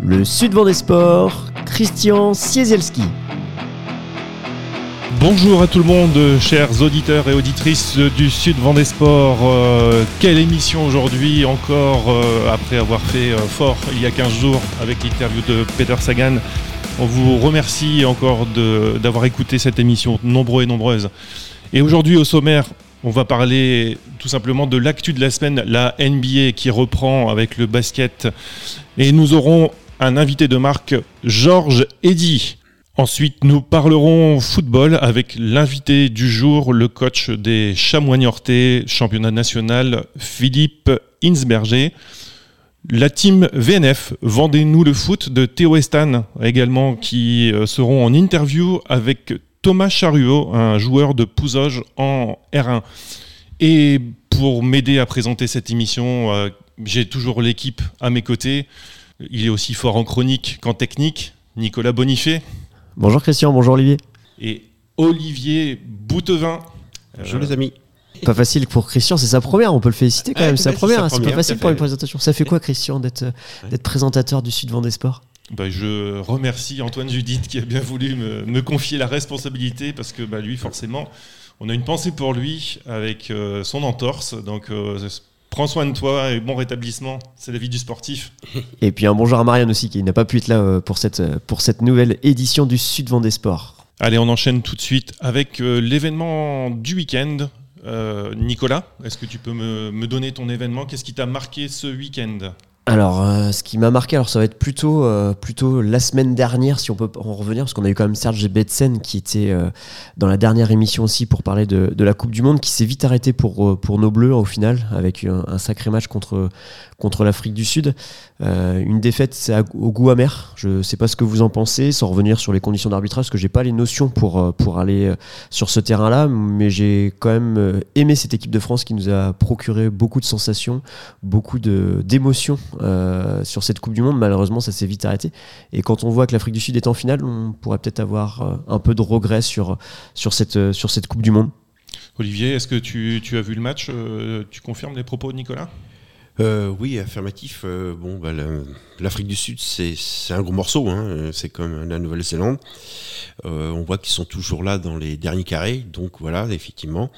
le Sud Vendée Sport, Christian Ciesielski. Bonjour à tout le monde, chers auditeurs et auditrices du Sud Vendée Sport. Quelle émission aujourd'hui encore, après avoir fait fort il y a 15 jours avec l'interview de Peter Sagan. On vous remercie encore d'avoir écouté cette émission, nombreux et nombreuses. Et aujourd'hui au sommaire, on va parler tout simplement de l'actu de la semaine, la NBA qui reprend avec le basket. Et nous aurons un invité de marque, Georges Eddy. Ensuite, nous parlerons football avec l'invité du jour, le coach des Chamois Niortais, championnat national, Philippe Hinsberger. La team VNF, Vendez-nous le foot de Théo Estan également, qui seront en interview avec Thomas Charuot, un joueur de Pouzauges en R1. Et pour m'aider à présenter cette émission, j'ai toujours l'équipe à mes côtés. Il est aussi fort en chronique qu'en technique, Nicolas Bonifay. Bonjour Christian, bonjour Olivier. Et Olivier Boutevin. Bonjour les amis. Pas facile pour Christian, c'est sa première, on peut le féliciter quand même, c'est sa première, c'est pas facile pour une présentation. Ça fait quoi Christian d'être présentateur du Sud Vendée Sport ? Je remercie Antoine Judith qui a bien voulu me confier la responsabilité parce que lui forcément, on a une pensée pour lui avec son entorse, donc prends soin de toi et bon rétablissement, c'est la vie du sportif. Et puis un bonjour à Marianne aussi qui n'a pas pu être là pour cette nouvelle édition du Sud Vendée Sport. Allez, on enchaîne tout de suite avec l'événement du week-end. Nicolas, est-ce que tu peux me donner ton événement ? Qu'est-ce qui t'a marqué ce week-end ? Alors, ce qui m'a marqué, ça va être plutôt la semaine dernière, si on peut en revenir, parce qu'on a eu quand même Serge Betsen qui était dans la dernière émission aussi pour parler de la Coupe du Monde, qui s'est vite arrêté pour nos Bleus au final, avec un sacré match contre l'Afrique du Sud. Une défaite, c'est au goût amer. Je ne sais pas ce que vous en pensez, sans revenir sur les conditions d'arbitrage, parce que j'ai pas les notions pour aller sur ce terrain-là, mais j'ai quand même aimé cette équipe de France qui nous a procuré beaucoup de sensations, beaucoup d'émotions sur cette Coupe du Monde. Malheureusement, ça s'est vite arrêté. Et quand on voit que l'Afrique du Sud est en finale, on pourrait peut-être avoir un peu de regret sur cette Coupe du Monde. Olivier, est-ce que tu as vu le match ? Tu confirmes les propos de Nicolas ? Oui, affirmatif. L'Afrique du Sud, c'est un gros morceau. C'est comme la Nouvelle-Zélande. On voit qu'ils sont toujours là dans les derniers carrés. Donc voilà, effectivement.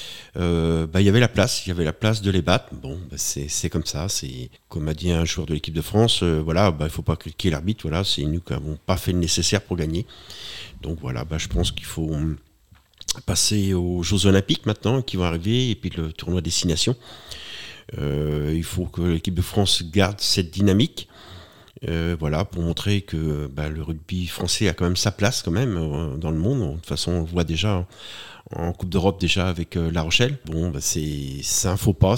Il y avait la place de les battre. C'est comme ça. C'est comme a dit un joueur de l'équipe de France. Il faut pas critiquer l'arbitre. Voilà, c'est nous qui n'avons pas fait le nécessaire pour gagner. Donc voilà, je pense qu'il faut passer aux Jeux Olympiques maintenant qui vont arriver et puis le tournoi Destination. Il faut que l'équipe de France garde cette dynamique, pour montrer que le rugby français a quand même sa place dans le monde. De toute façon, on le voit déjà en Coupe d'Europe déjà avec La Rochelle. C'est un faux pas.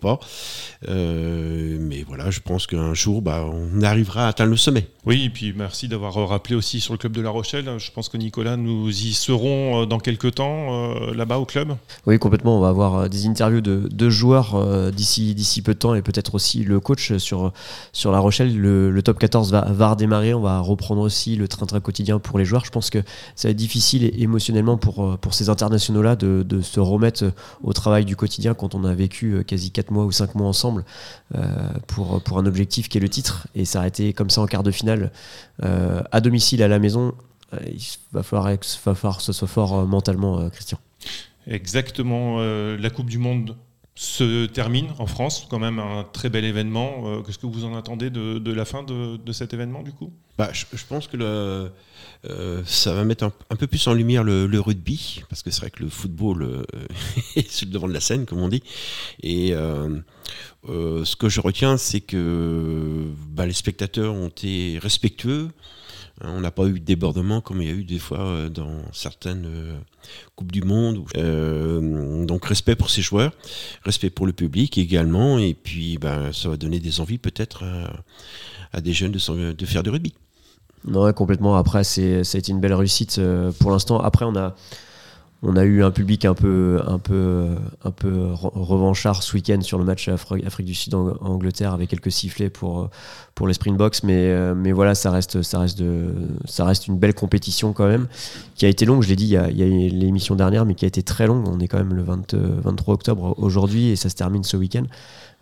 Mais voilà, je pense qu'un jour, on arrivera à atteindre le sommet. Oui, et puis merci d'avoir rappelé aussi sur le club de La Rochelle. Je pense que Nicolas, nous y serons dans quelques temps là-bas au club. Oui, complètement. On va avoir des interviews de joueurs d'ici peu de temps et peut-être aussi le coach sur La Rochelle. Le top 14 va redémarrer. On va reprendre aussi le train-train quotidien pour les joueurs. Je pense que ça va être difficile émotionnellement pour ces internationaux-là de se remettre au travail du quotidien quand on a vécu quasi 4 mois ou 5 mois ensemble pour un objectif qui est le titre et s'arrêter comme ça en quart de finale à domicile à la maison. Il va falloir que ce soit fort mentalement, Christian. Exactement. La Coupe du Monde se termine en France, quand même un très bel événement. Qu'est-ce que vous en attendez de la fin de cet événement du coup ? Je pense que ça va mettre un peu plus en lumière le rugby, parce que c'est vrai que le football est sur le devant de la scène, comme on dit. Et ce que je retiens, c'est que les spectateurs ont été respectueux. On n'a pas eu de débordement comme il y a eu des fois dans certaines Coupes du Monde. Donc respect pour ces joueurs, respect pour le public également. Et puis ça va donner des envies peut-être à des jeunes de faire du rugby. Non, complètement. Après, ça a été une belle réussite pour l'instant. Après, on a eu un public un peu revanchard ce week-end sur le match Afrique du Sud en Angleterre avec quelques sifflets pour les Springboks, mais voilà, ça reste une belle compétition quand même, qui a été longue. Je l'ai dit, il y a l'émission dernière, mais qui a été très longue. On est quand même le 23 octobre aujourd'hui et ça se termine ce week-end.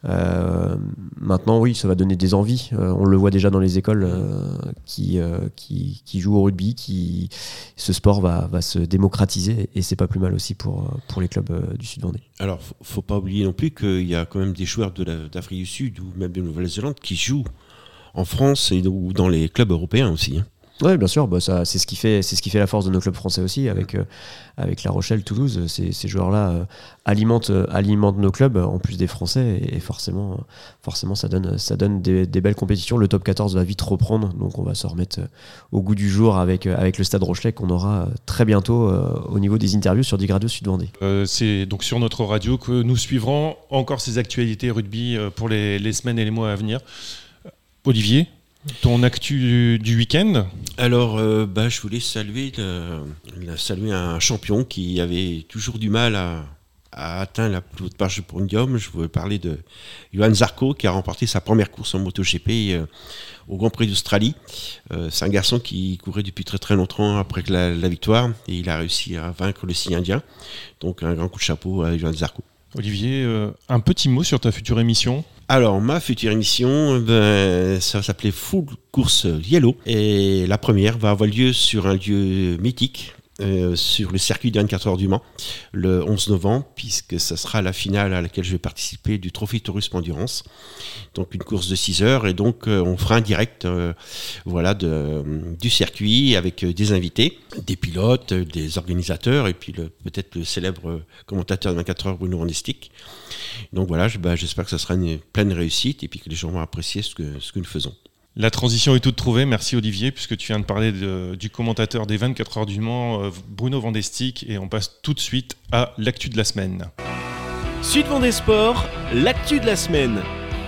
Maintenant, oui, ça va donner des envies. On le voit déjà dans les écoles qui jouent au rugby. Ce sport va se démocratiser et c'est pas plus mal aussi pour les clubs du Sud-Vendée. Alors, faut pas oublier non plus qu'il y a quand même des joueurs d'Afrique du Sud ou même de Nouvelle-Zélande qui jouent en France ou dans les clubs européens aussi. Oui, bien sûr, c'est ce qui fait la force de nos clubs français aussi, avec La Rochelle, Toulouse. Ces joueurs-là alimentent nos clubs en plus des Français, et forcément ça donne des belles compétitions. Le top 14 va vite reprendre, donc on va se remettre au goût du jour avec le Stade Rochelais qu'on aura très bientôt au niveau des interviews sur Dig Radio Sud-Vendée. C'est donc sur notre radio que nous suivrons encore ces actualités rugby pour les semaines et les mois à venir. Olivier, ton actu du week-end? Alors, je voulais saluer un champion qui avait toujours du mal à atteindre la plus haute marche du podium. Je voulais parler de Johan Zarco, qui a remporté sa première course en MotoGP au Grand Prix d'Australie. C'est un garçon qui courait depuis très très longtemps après la victoire, et il a réussi à vaincre le signe indien. Donc un grand coup de chapeau à Johan Zarco. Olivier, un petit mot sur ta future émission? Alors, ma future émission, ça va s'appeler Full Course Yellow. Et la première va avoir lieu sur un lieu mythique, sur le circuit des 24 heures du Mans, le 11 novembre, puisque ce sera la finale à laquelle je vais participer du Trophy Tourisme Endurance. Donc, une course de 6 heures. Et donc, on fera un direct du circuit avec des invités, des pilotes, des organisateurs, et puis peut-être le célèbre commentateur de 24 heures, Bruno Randestick. Donc voilà, j'espère que ça sera une pleine réussite et puis que les gens vont apprécier ce que nous faisons. La transition est toute trouvée, merci Olivier, puisque tu viens de parler du commentateur des 24 heures du Mans, Bruno Vandestick, et on passe tout de suite à l'actu de la semaine. Sud-Vendée Sport, l'actu de la semaine.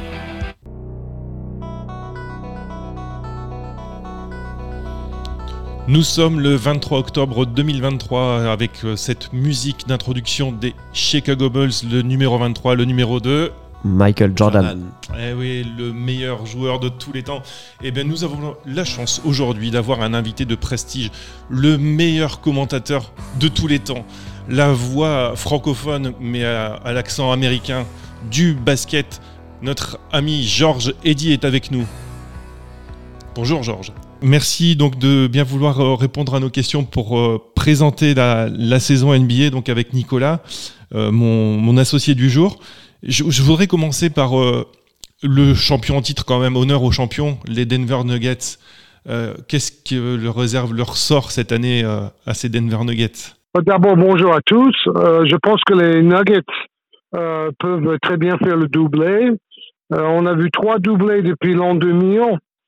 Nous sommes le 23 octobre 2023 avec cette musique d'introduction des Chicago Bulls, le numéro 23, le numéro 2. Michael Jordan. Eh oui, le meilleur joueur de tous les temps. Eh bien, nous avons la chance aujourd'hui d'avoir un invité de prestige, le meilleur commentateur de tous les temps, la voix francophone mais à l'accent américain du basket. Notre ami Georges Eddy est avec nous. Bonjour Georges. Merci donc de bien vouloir répondre à nos questions pour présenter la saison NBA donc avec Nicolas, mon associé du jour. Je voudrais commencer par le champion en titre, quand même, honneur aux champions, les Denver Nuggets. Qu'est-ce que leur sort cette année à ces Denver Nuggets? D'abord, bonjour à tous. Je pense que les Nuggets peuvent très bien faire le doublé. On a vu 3 doublés depuis l'an 2000.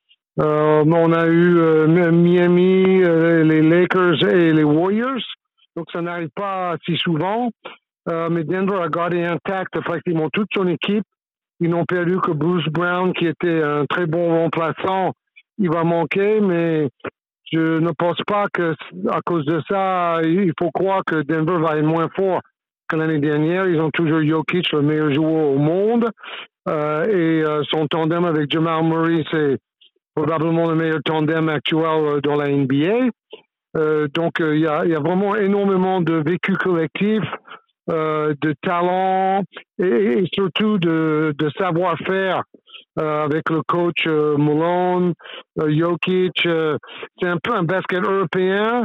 On a eu Miami, les Lakers et les Warriors. Donc, ça n'arrive pas si souvent. Mais Denver a gardé intact pratiquement toute son équipe. Ils n'ont perdu que Bruce Brown, qui était un très bon remplaçant. Il va manquer, mais je ne pense pas que à cause de ça, il faut croire que Denver va être moins fort que l'année dernière. Ils ont toujours Jokic, le meilleur joueur au monde. Et son tandem avec Jamal Murray, c'est probablement le meilleur tandem actuel dans la NBA. Donc, il y a vraiment énormément de vécu collectif, de talent et surtout de savoir-faire avec le coach Malone, Jokic. C'est un peu un basket européen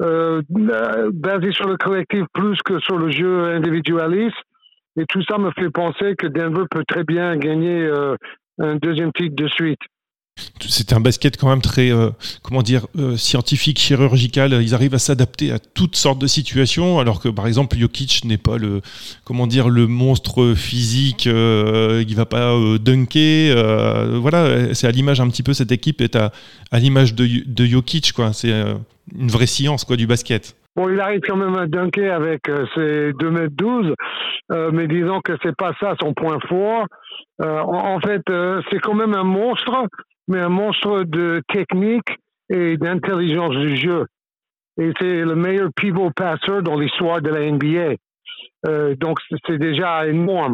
basé sur le collectif plus que sur le jeu individualiste. Et tout ça me fait penser que Denver peut très bien gagner un deuxième titre de suite. C'est un basket quand même très, scientifique, chirurgical. Ils arrivent à s'adapter à toutes sortes de situations, alors que par exemple Jokic n'est pas le monstre physique, il va pas dunker. Voilà, c'est à l'image un petit peu, cette équipe est à l'image de Jokic, quoi. C'est une vraie science, quoi, du basket. Bon, il arrive quand même à dunker avec ses 2m12, mais disons que c'est pas ça son point fort. En fait, c'est quand même un monstre, mais un monstre de technique et d'intelligence du jeu. Et c'est le meilleur pivot passeur dans l'histoire de la NBA. Donc, c'est déjà énorme.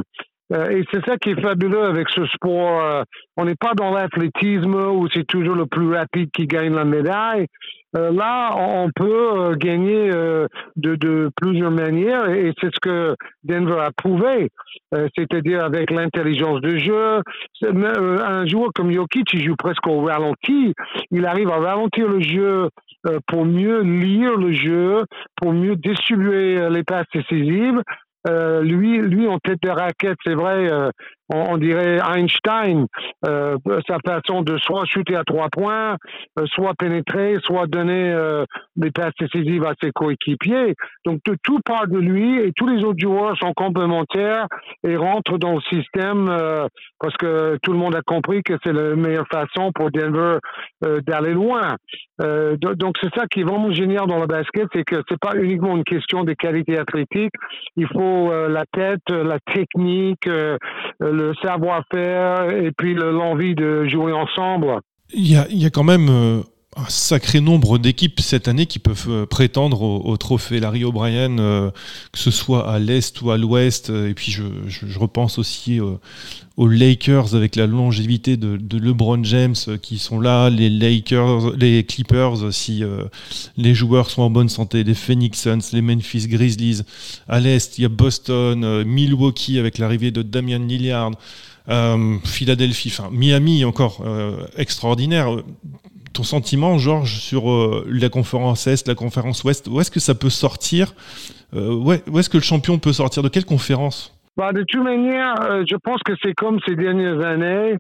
Et c'est ça qui est fabuleux avec ce sport. On n'est pas dans l'athlétisme où c'est toujours le plus rapide qui gagne la médaille. Là, on peut gagner de plusieurs manières et c'est ce que Denver a prouvé. C'est-à-dire avec l'intelligence de jeu. Un joueur comme Jokic, il joue presque au ralenti. Il arrive à ralentir le jeu pour mieux lire le jeu, pour mieux distribuer les passes décisives. Lui, en tête de raquette, c'est vrai, on dirait Einstein, sa façon de soit shooter à 3 points, soit pénétrer, soit donner des passes décisives à ses coéquipiers. Donc tout part de lui et tous les autres joueurs sont complémentaires et rentrent dans le système parce que tout le monde a compris que c'est la meilleure façon pour Denver d'aller loin. Donc c'est ça qui est vraiment génial dans le basket, c'est que c'est pas uniquement une question de qualité athlétique, il faut la tête, la technique, le savoir-faire et puis l'envie de jouer ensemble. Il y a quand même un sacré nombre d'équipes cette année qui peuvent prétendre au trophée Larry O'Brien, que ce soit à l'Est ou à l'Ouest. Et puis je repense aussi aux Lakers avec la longévité de LeBron James qui sont là, les Clippers si les joueurs sont en bonne santé, les Phoenix Suns, les Memphis Grizzlies. À l'Est, il y a Boston, Milwaukee avec l'arrivée de Damian Lillard, Philadelphie, Miami encore extraordinaire. Ton sentiment, Georges, sur la conférence Est, la conférence Ouest, où est-ce que ça peut sortir où est-ce que le champion peut sortir? De quelle conférence? De toute manière, je pense que c'est comme ces dernières années.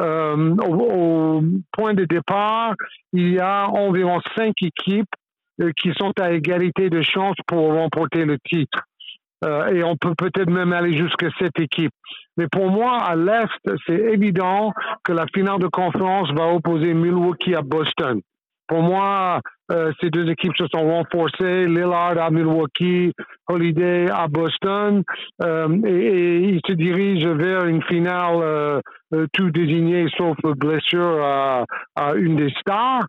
Au point de départ, il y a environ 5 équipes qui sont à égalité de chance pour remporter le titre. Et on peut peut-être même aller jusqu'à 7 équipes. Mais pour moi, à l'Est, c'est évident que la finale de conférence va opposer Milwaukee à Boston. Pour moi, ces deux équipes se sont renforcées. Lillard à Milwaukee, Holiday à Boston. Et ils se dirigent vers une finale tout désignée sauf blessure à une des stars.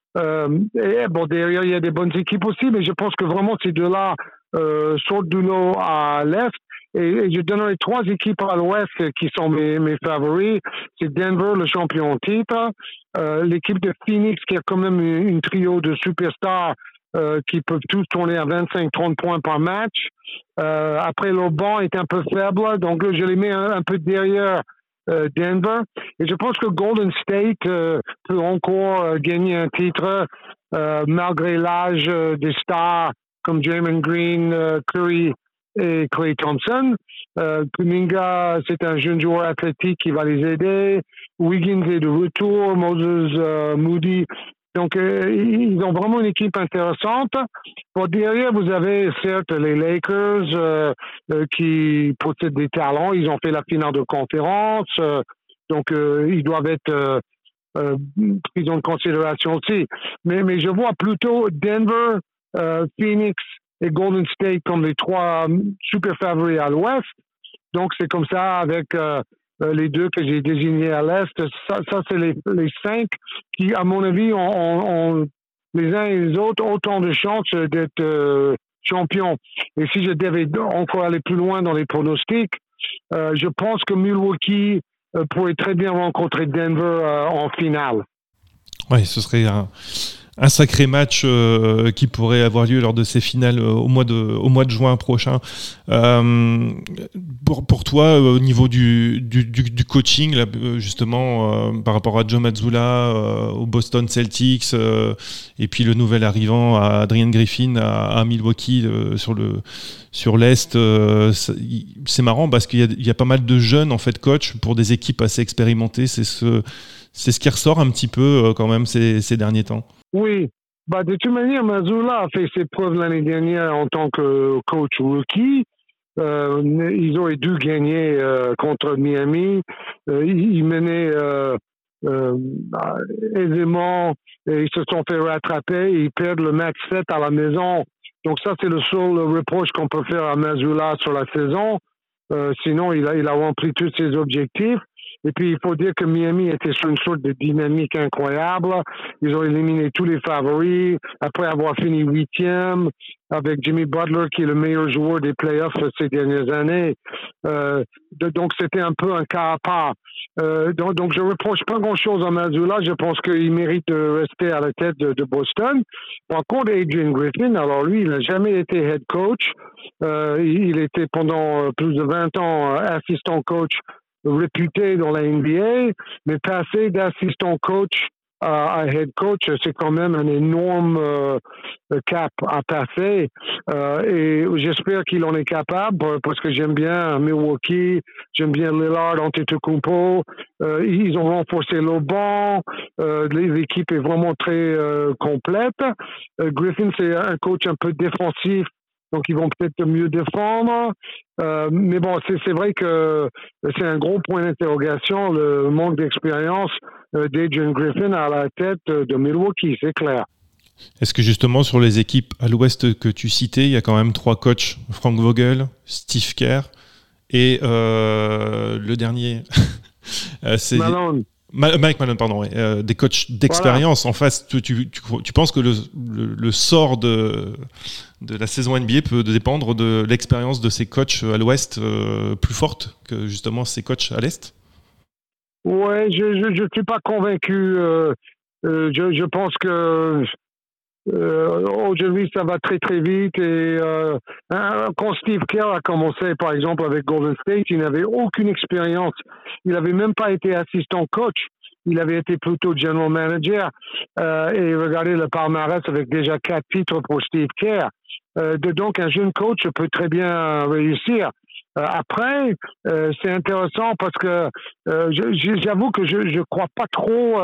Et bon, derrière, il y a des bonnes équipes aussi, mais je pense que vraiment ces deux-là sortent du lot à l'Est. Et je donnerai 3 équipes à l'Ouest qui sont mes favoris. C'est Denver, le champion en titre. L'équipe de Phoenix, qui a quand même une trio de superstars qui peuvent tous tourner à 25-30 points par match. Après, le banc est un peu faible, donc je les mets un peu derrière Denver. Et je pense que Golden State peut encore gagner un titre malgré l'âge des stars comme Draymond Green, Curry et Klay Thompson. Kuminga, c'est un jeune joueur athlétique qui va les aider. Wiggins est de retour, Moses Moody. Donc, ils ont vraiment une équipe intéressante. Bon, derrière, vous avez certes les Lakers qui possèdent des talents. Ils ont fait la finale de conférence. Donc, ils doivent être pris en considération aussi. Mais je vois plutôt Denver, Phoenix et Golden State comme les 3 super favoris à l'Ouest. Donc, c'est comme ça avec les 2 que j'ai désignés à l'Est. Ça c'est les 5 qui, à mon avis, ont les uns et les autres autant de chances d'être champions. Et si je devais encore aller plus loin dans les pronostics, je pense que Milwaukee pourrait très bien rencontrer Denver en finale. Oui, ce serait un sacré match qui pourrait avoir lieu lors de ces finales au mois de juin prochain. Pour toi, au niveau du coaching, là, justement, par rapport à Joe Mazzulla, au Boston Celtics, et puis le nouvel arrivant à Adrian Griffin à Milwaukee sur l'Est, c'est marrant parce qu'il y a pas mal de jeunes en fait coachs pour des équipes assez expérimentées. C'est ce qui ressort un petit peu quand même ces derniers temps. Oui. De toute manière, Mazzulla a fait ses preuves l'année dernière en tant que coach rookie. Ils auraient dû gagner contre Miami. Ils menaient aisément et ils se sont fait rattraper. Ils perdent le match 7 à la maison. Donc ça, c'est le seul reproche qu'on peut faire à Mazzulla sur la saison. Sinon, il a rempli tous ses objectifs. Et puis, il faut dire que Miami était sur une sorte de dynamique incroyable. Ils ont éliminé tous les favoris après avoir fini 8e avec Jimmy Butler, qui est le meilleur joueur des playoffs ces dernières années. Donc, c'était un peu un cas à part. Donc, je reproche pas grand-chose à Mazzulla. Je pense qu'il mérite de rester à la tête de Boston. Par contre, Adrian Griffin, alors lui, il n'a jamais été head coach. Il était pendant plus de 20 ans assistant coach réputé dans la NBA, mais passer d'assistant coach à head coach, c'est quand même un énorme cap à passer. Et j'espère qu'il en est capable parce que j'aime bien Milwaukee, j'aime bien Lillard, Antetokounmpo. Ils ont renforcé le banc. L'équipe est vraiment très complète. Griffin, c'est un coach un peu défensif. Donc, ils vont peut-être mieux défendre. Mais bon, c'est vrai que c'est un gros point d'interrogation, le manque d'expérience d'Adrian Griffin à la tête de Milwaukee, c'est clair. Est-ce que justement, sur les équipes à l'Ouest que tu citais, il y a quand même 3 coachs, Frank Vogel, Steve Kerr et le dernier, c'est... Malone. Mike Malone, pardon, des coachs d'expérience. Voilà. En face, tu penses que le sort de la saison NBA peut dépendre de l'expérience de ces coachs à l'Ouest plus forte que justement ces coachs à l'Est? Ouais, je suis pas convaincu. Je pense que aujourd'hui ça va très très vite et quand Steve Kerr a commencé par exemple avec Golden State, il n'avait aucune expérience. Il n'avait même pas été assistant coach. Il avait été plutôt general manager et regardez le palmarès avec déjà 4 titres pour Steve Kerr. Donc un jeune coach peut très bien réussir. Après, c'est intéressant parce que j'avoue que je crois pas trop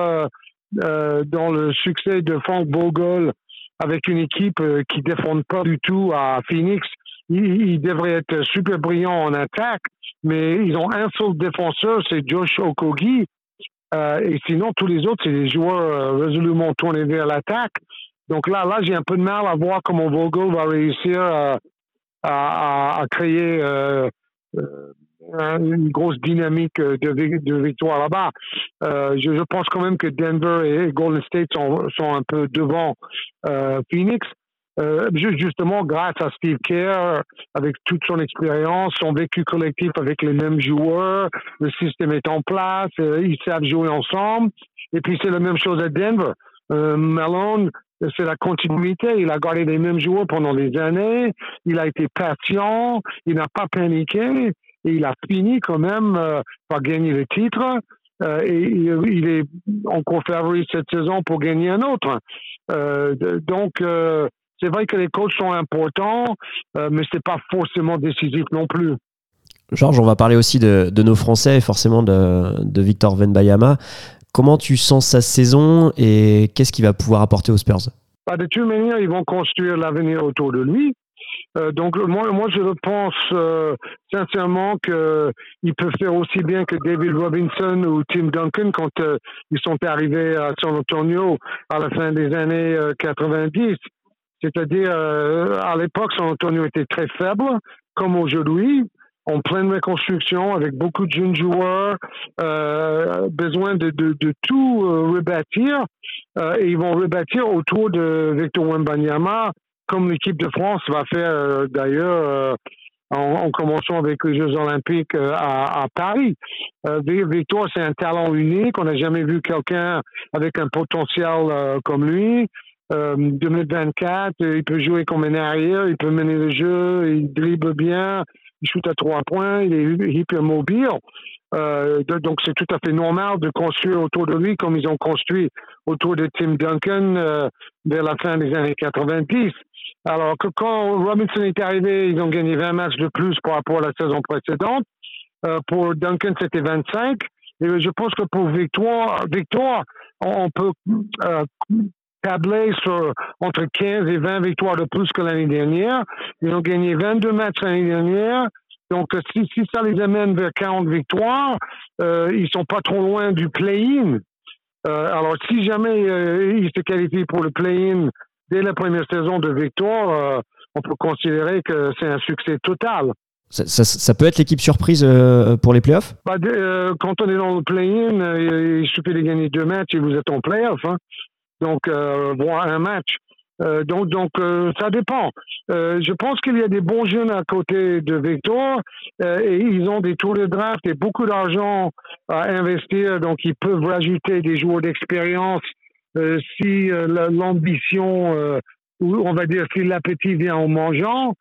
dans le succès de Frank Vogel avec une équipe qui défend pas du tout à Phoenix. Il devrait être super brillant en attaque, mais ils ont un seul défenseur, c'est Josh Okogie. Et sinon, tous les autres, c'est des joueurs résolument tournés vers l'attaque. Donc là, j'ai un peu de mal à voir comment Vogel va réussir à créer une grosse dynamique de victoire là-bas. Je pense quand même que Denver et Golden State sont un peu devant Phoenix. Justement, grâce à Steve Kerr, avec toute son expérience, son vécu collectif avec les mêmes joueurs, le système est en place, ils savent jouer ensemble. Et puis, c'est la même chose à Denver. Malone, c'est la continuité. Il a gardé les mêmes joueurs pendant des années. Il a été patient. Il n'a pas paniqué. Et il a fini quand même par gagner le titre. Et il est encore favori cette saison pour gagner un autre. Donc, c'est vrai que les coachs sont importants, mais c'est pas forcément décisif non plus. Georges, on va parler aussi de nos Français et forcément de Victor Wembanyama. Comment tu sens sa saison et qu'est-ce qu'il va pouvoir apporter aux Spurs? De toute manière, ils vont construire l'avenir autour de lui. Donc moi je pense sincèrement qu'il peut faire aussi bien que David Robinson ou Tim Duncan quand ils sont arrivés à San Antonio à la fin des années 90. C'est-à-dire à l'époque San Antonio était très faible comme aujourd'hui, en pleine reconstruction avec beaucoup de jeunes joueurs, besoin de tout rebâtir et ils vont rebâtir autour de Victor Wembanyama comme l'équipe de France va faire d'ailleurs en commençant avec les Jeux Olympiques à Paris. Victor, c'est un talent unique. On n'a jamais vu quelqu'un avec un potentiel comme lui. 2024, il peut jouer comme un arrière, il peut mener le jeu, il dribble bien, il shoot à 3 points, il est hyper mobile. Donc c'est tout à fait normal de construire autour de lui comme ils ont construit autour de Tim Duncan vers la fin des années 90. Alors que quand Robinson est arrivé, ils ont gagné 20 matchs de plus par rapport à la saison précédente. Pour Duncan, c'était 25. Et je pense que pour Victor, on peut tabler sur entre 15 et 20 victoires de plus que l'année dernière. Ils ont gagné 22 matchs l'année dernière. Donc, si ça les amène vers 40 victoires, ils sont pas trop loin du play-in. Alors, si jamais ils se qualifient pour le play-in dès la première saison de victoire, on peut considérer que c'est un succès total. Ça peut être l'équipe surprise pour les playoffs? Quand on est dans le play-in, il suffit de gagner 2 matchs et vous êtes en playoff. Hein. Donc, voire un match. Donc, ça dépend. Je pense qu'il y a des bons jeunes à côté de Victor et ils ont des tours de draft et beaucoup d'argent à investir. Donc, ils peuvent rajouter des joueurs d'expérience si l'ambition, ou on va dire si l'appétit vient en mangeant.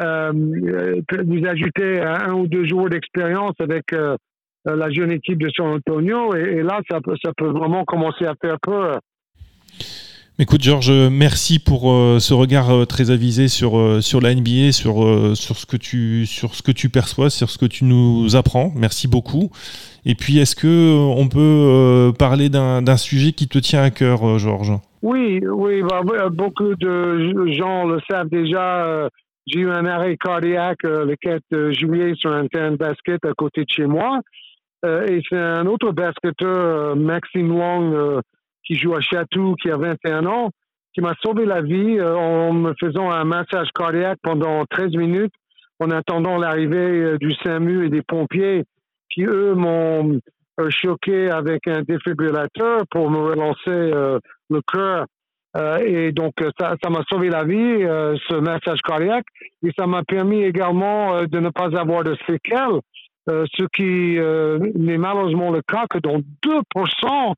Vous ajoutez 1 ou 2 joueurs d'expérience avec la jeune équipe de San Antonio et là, ça peut vraiment commencer à faire peur. Écoute Georges, merci pour ce regard très avisé sur la NBA, sur ce que tu perçois, sur ce que tu nous apprends. Merci beaucoup. Et puis est-ce que on peut parler d'un sujet qui te tient à cœur, Georges? Oui, beaucoup de gens le savent déjà. J'ai eu un arrêt cardiaque le 4 juillet sur un terrain de basket à côté de chez moi. Et c'est un autre basketteur, Maxime Long, qui joue à Chatou, qui a 21 ans, qui m'a sauvé la vie en me faisant un massage cardiaque pendant 13 minutes en attendant l'arrivée du SAMU et des pompiers qui, eux, m'ont choqué avec un défibrillateur pour me relancer le cœur. Et donc, ça m'a sauvé la vie, ce massage cardiaque, et ça m'a permis également de ne pas avoir de séquelles, ce qui n'est malheureusement le cas que dans 2%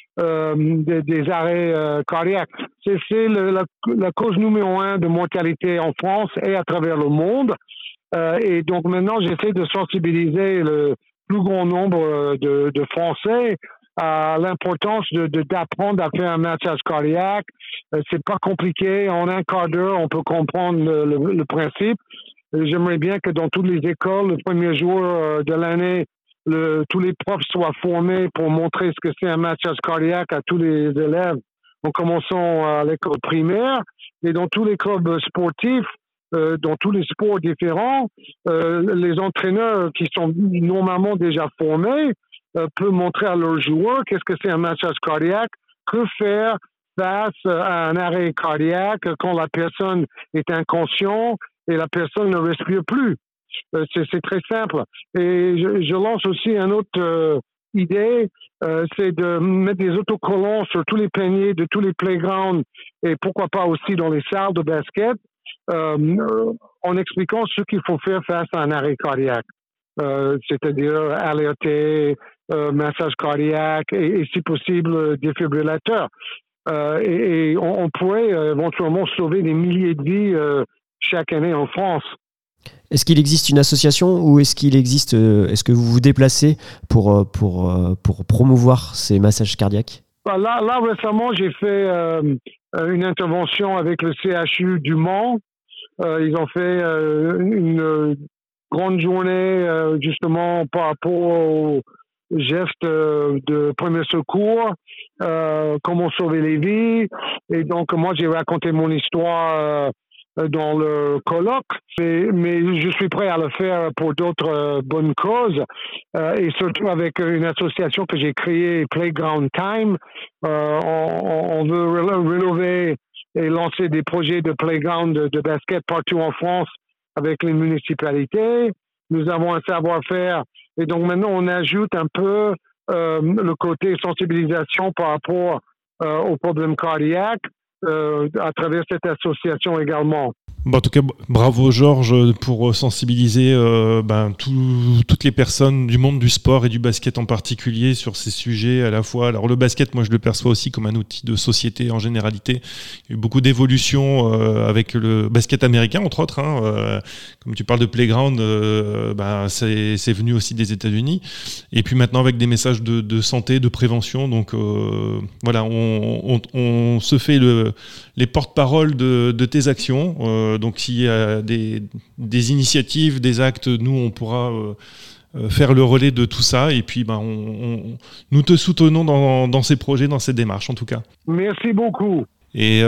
des arrêts cardiaques. C'est la cause numéro 1 de mortalité en France et à travers le monde. Et donc maintenant, j'essaie de sensibiliser le plus grand nombre de Français à l'importance d'apprendre à faire un massage cardiaque. C'est pas compliqué. En un quart d'heure, on peut comprendre le principe. J'aimerais bien que dans toutes les écoles, le premier jour de l'année, tous les profs soient formés pour montrer ce que c'est un massage cardiaque à tous les élèves, en commençant à l'école primaire. Et dans tous les clubs sportifs, dans tous les sports différents, les entraîneurs qui sont normalement déjà formés peuvent montrer à leurs joueurs qu'est-ce que c'est un massage cardiaque, que faire face à un arrêt cardiaque quand la personne est inconsciente et la personne ne respire plus. C'est très simple. Et je lance aussi une autre idée, c'est de mettre des autocollants sur tous les paniers de tous les playgrounds et pourquoi pas aussi dans les salles de basket en expliquant ce qu'il faut faire face à un arrêt cardiaque. C'est-à-dire alerter, massage cardiaque et si possible défibrillateur. Et on pourrait éventuellement sauver des milliers de vies chaque année en France. Est-ce qu'il existe une association ou est-ce que vous vous déplacez pour promouvoir ces massages cardiaques? Là, récemment, j'ai fait une intervention avec le CHU du Mans. Ils ont fait une grande journée justement par rapport aux gestes de premier secours, comment sauver les vies. Et donc, moi, j'ai raconté mon histoire dans le colloque, mais je suis prêt à le faire pour d'autres bonnes causes et surtout avec une association que j'ai créée, Playground Time. On veut rénover et lancer des projets de playground de basket partout en France avec les municipalités. Nous avons un savoir-faire et donc maintenant on ajoute un peu le côté sensibilisation par rapport aux problèmes cardiaques à travers cette association également. En tout cas, bravo Georges pour sensibiliser toutes les personnes du monde du sport et du basket en particulier sur ces sujets à la fois. Alors le basket, moi je le perçois aussi comme un outil de société en généralité. Il y a eu beaucoup d'évolutions avec le basket américain entre autres. Comme tu parles de playground, c'est venu aussi des États-Unis. Et puis maintenant avec des messages de santé, de prévention. Donc voilà, on se fait les porte-paroles de tes actions. Donc s'il y a des initiatives, des actes, nous on pourra faire le relais de tout ça et puis nous te soutenons dans ces projets, dans ces démarches en tout cas. Merci beaucoup. Et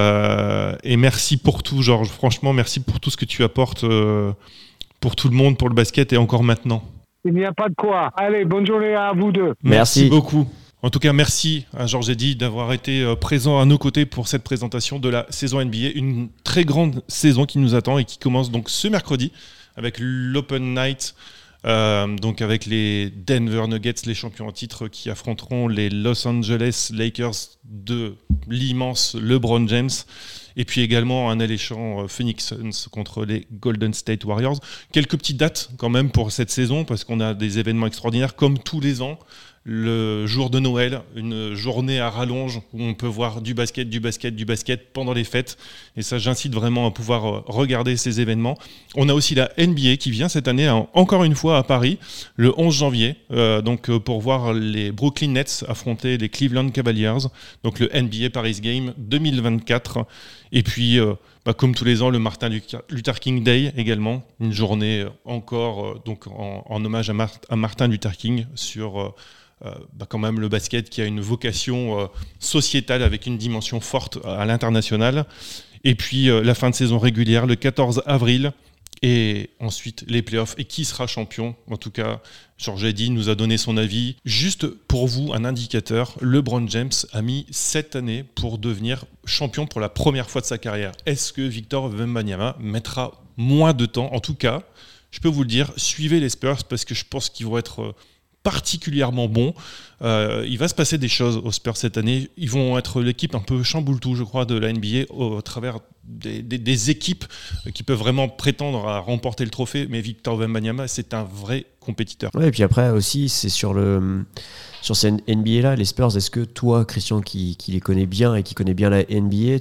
merci pour tout Georges, franchement merci pour tout ce que tu apportes pour tout le monde, pour le basket et encore maintenant. Il n'y a pas de quoi. Allez, bonne journée à vous deux. Merci beaucoup. En tout cas, merci à Georges Eddy d'avoir été présent à nos côtés pour cette présentation de la saison NBA. Une très grande saison qui nous attend et qui commence donc ce mercredi avec l'Open Night. Donc avec les Denver Nuggets, les champions en titre, qui affronteront les Los Angeles Lakers de l'immense LeBron James, et puis également un alléchant Phoenix Suns contre les Golden State Warriors. Quelques petites dates quand même pour cette saison, parce qu'on a des événements extraordinaires comme tous les ans. Le jour de Noël, une journée à rallonge où on peut voir du basket pendant les fêtes. Et ça, j'incite vraiment à pouvoir regarder ces événements. On a aussi la NBA qui vient cette année, encore une fois à Paris, le 11 janvier, pour voir les Brooklyn Nets affronter les Cleveland Cavaliers. Donc le NBA Paris Game 2024. Et puis, comme tous les ans, le Martin Luther King Day également. Une journée encore en hommage à Martin Luther King sur... quand même le basket qui a une vocation sociétale avec une dimension forte à l'international. Et puis la fin de saison régulière le 14 avril et ensuite les playoffs. Et qui sera champion? En tout cas, Georges Eddy nous a donné son avis. Juste pour vous, un indicateur, LeBron James a mis 7 années pour devenir champion pour la première fois de sa carrière. Est-ce que Victor Wembanyama mettra moins de temps? En tout cas, je peux vous le dire, suivez les Spurs parce que je pense qu'ils vont être... particulièrement bon. Il va se passer des choses aux Spurs cette année. Ils vont être l'équipe un peu chamboule-tout, je crois, de la NBA au travers des équipes qui peuvent vraiment prétendre à remporter le trophée. Mais Victor Wembanyama, c'est un vrai compétiteur. Ouais, et puis après aussi, c'est sur ces NBA-là, les Spurs, est-ce que toi, Christian, qui les connais bien et qui connais bien la NBA,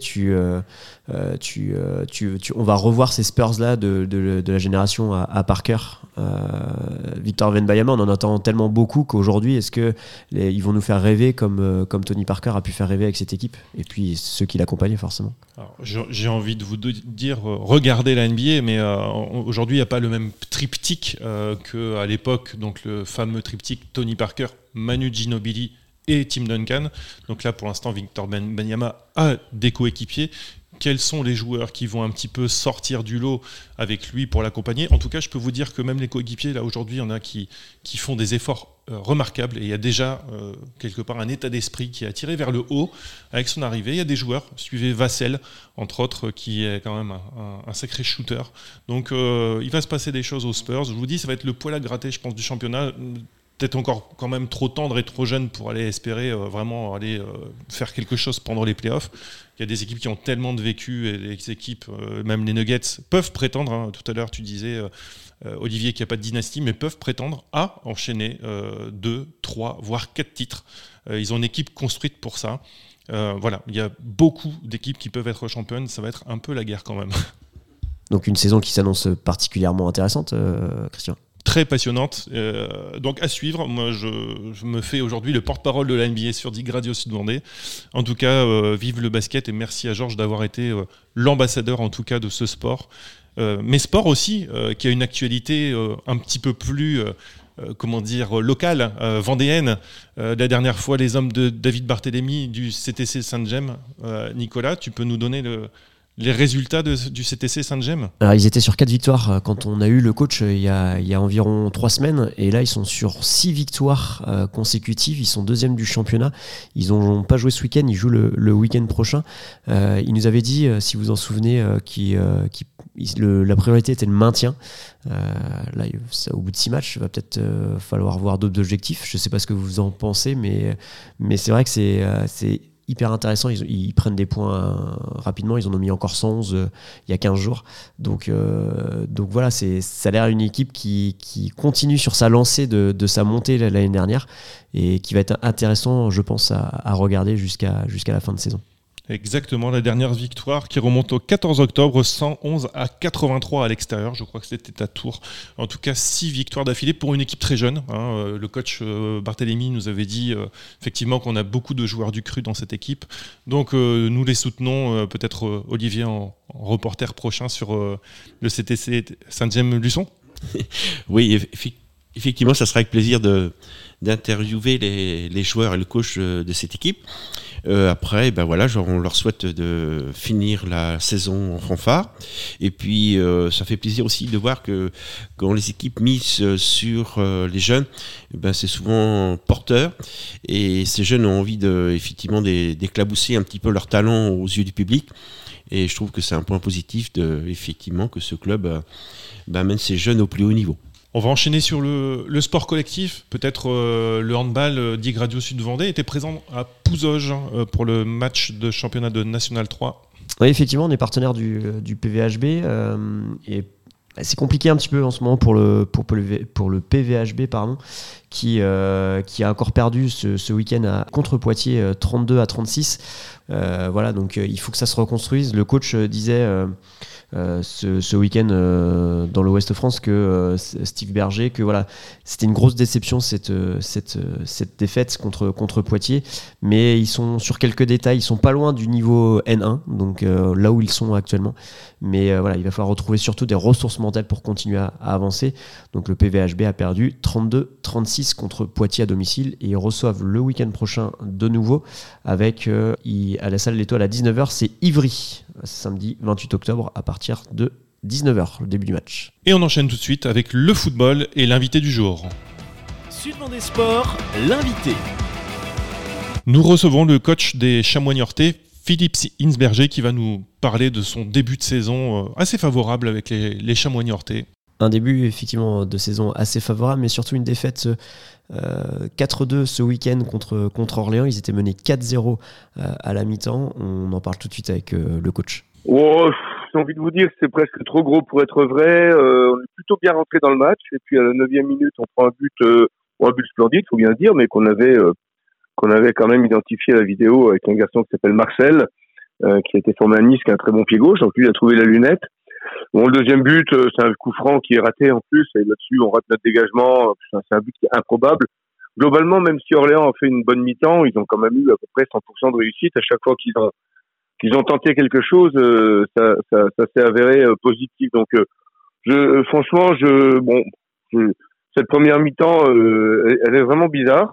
on va revoir ces Spurs-là de la génération à Parker, Victor Wembanyama, on en entend tellement beaucoup qu'aujourd'hui, est-ce que ils vont nous faire rêver comme Tony Parker a pu faire rêver avec cette équipe, et puis ceux qui l'accompagnaient forcément. Alors, j'ai envie de vous dire, regardez la NBA, mais aujourd'hui, il n'y a pas le même triptyque qu'à l'époque, donc le fameux triptyque Tony Parker, Manu Ginobili et Tim Duncan. Donc là, pour l'instant, Victor Wembanyama a des coéquipiers. Quels sont les joueurs qui vont un petit peu sortir du lot avec lui pour l'accompagner? En tout cas, je peux vous dire que même les coéquipiers, là aujourd'hui, il y en a qui font des efforts remarquables, et il y a déjà quelque part un état d'esprit qui est attiré vers le haut avec son arrivée. Il y a des joueurs, suivez Vassell, entre autres, qui est quand même un sacré shooter. Donc il va se passer des choses aux Spurs. Je vous dis, ça va être le poil à gratter, je pense, du championnat. Peut-être encore quand même trop tendre et trop jeune pour aller espérer vraiment aller faire quelque chose pendant les playoffs. Il y a des équipes qui ont tellement de vécu, et les équipes, même les Nuggets, peuvent prétendre, hein, tout à l'heure tu disais, Olivier, qu'il n'y a pas de dynastie, mais peuvent prétendre à enchaîner 2, 3, voire 4 titres. Ils ont une équipe construite pour ça. Voilà, il y a beaucoup d'équipes qui peuvent être championnes, ça va être un peu la guerre quand même. Donc une saison qui s'annonce particulièrement intéressante, Christian. Très passionnante, donc à suivre. Moi, je me fais aujourd'hui le porte-parole de la NBA sur Dig Radio Sud-Vendée. En tout cas, vive le basket, et merci à Georges d'avoir été l'ambassadeur, en tout cas, de ce sport. Mais sport aussi, qui a une actualité un petit peu plus, locale, vendéenne. La dernière fois, les hommes de David Barthélémy du CTC Saint-Gemme. Nicolas, tu peux nous donner les résultats du CTC Saint-Gemme? Alors, ils étaient sur 4 victoires quand on a eu le coach il y a environ 3 semaines, et là ils sont sur 6 victoires consécutives. Ils sont deuxième du championnat. Ils n'ont pas joué ce week-end, ils jouent le week-end prochain. Il nous avait dit, si vous en souvenez, la priorité était le maintien. Là, au bout de 6 matchs, il va peut-être falloir voir d'autres objectifs. Je ne sais pas ce que vous en pensez, mais c'est vrai que c'est hyper intéressant. Ils prennent des points rapidement. Ils en ont mis encore 111 il y a 15 jours. Donc voilà, ça a l'air une équipe qui continue sur sa lancée de sa montée l'année dernière, et qui va être intéressant, je pense, à regarder jusqu'à la fin de saison. Exactement, la dernière victoire qui remonte au 14 octobre, 111-83 à l'extérieur, je crois que c'était à Tours. En tout cas, 6 victoires d'affilée pour une équipe très jeune. Le coach Barthélémy nous avait dit effectivement qu'on a beaucoup de joueurs du cru dans cette équipe. Donc nous les soutenons, peut-être Olivier en reporter prochain sur le CTC Saint-Gemme-Luçon. Oui, effectivement, ça sera avec plaisir d'interviewer les joueurs et le coach de cette équipe. Après, on leur souhaite de finir la saison en fanfare. Et puis, ça fait plaisir aussi de voir que quand les équipes misent sur les jeunes, c'est souvent porteur. Et ces jeunes ont envie effectivement d'éclabousser un petit peu leur talent aux yeux du public. Et je trouve que c'est un point positif effectivement que ce club mène ses jeunes au plus haut niveau. On va enchaîner sur le sport collectif. Peut-être le handball d'Ig Radio Sud Vendée était présent à Pouzauges pour le match de championnat de National 3. Oui, effectivement, on est partenaire du PVHB et c'est compliqué un petit peu en ce moment pour le PVHB, qui a encore perdu ce week-end contre Poitiers 32-36. Donc il faut que ça se reconstruise. Le coach disait ce week-end dans le Ouest France que Steve Berger, que c'était une grosse déception cette défaite contre Poitiers, mais ils sont sur quelques détails, ils sont pas loin du niveau N1, donc là où ils sont actuellement, mais il va falloir retrouver surtout des ressources mentales pour continuer à avancer. Donc le PVHB a perdu 32-36 contre Poitiers à domicile et ils reçoivent le week-end prochain de nouveau avec à la salle L'Étoile à 19h, c'est Ivry, samedi 28 octobre à partir de 19h, le début du match. Et on enchaîne tout de suite avec le football et l'invité du jour. Sud Vendée Sport, l'invité. Nous recevons le coach des Chamois Niortais, Philippe Hinsberger, qui va nous parler de son début de saison assez favorable avec les Chamois Niortais. Un début effectivement de saison assez favorable, mais surtout une défaite 4-2 ce week-end contre Orléans. Ils étaient menés 4-0 à la mi-temps. On en parle tout de suite avec le coach. J'ai envie de vous dire que c'est presque trop gros pour être vrai. On est plutôt bien rentré dans le match. Et puis à la 9e minute, on prend un but splendide, faut bien le dire, mais qu'on avait quand même identifié à la vidéo avec un garçon qui s'appelle Marcel, qui a été formé à Nice, qui a un très bon pied gauche. Donc lui, il a trouvé la lunette. Bon, le deuxième but, c'est un coup franc qui est raté en plus, et là-dessus, on rate notre dégagement. C'est un but qui est improbable. Globalement, même si Orléans a fait une bonne mi-temps, ils ont quand même eu à peu près 100% de réussite. À chaque fois qu'ils ont tenté quelque chose, ça s'est avéré positif. Donc, cette première mi-temps, elle est vraiment bizarre.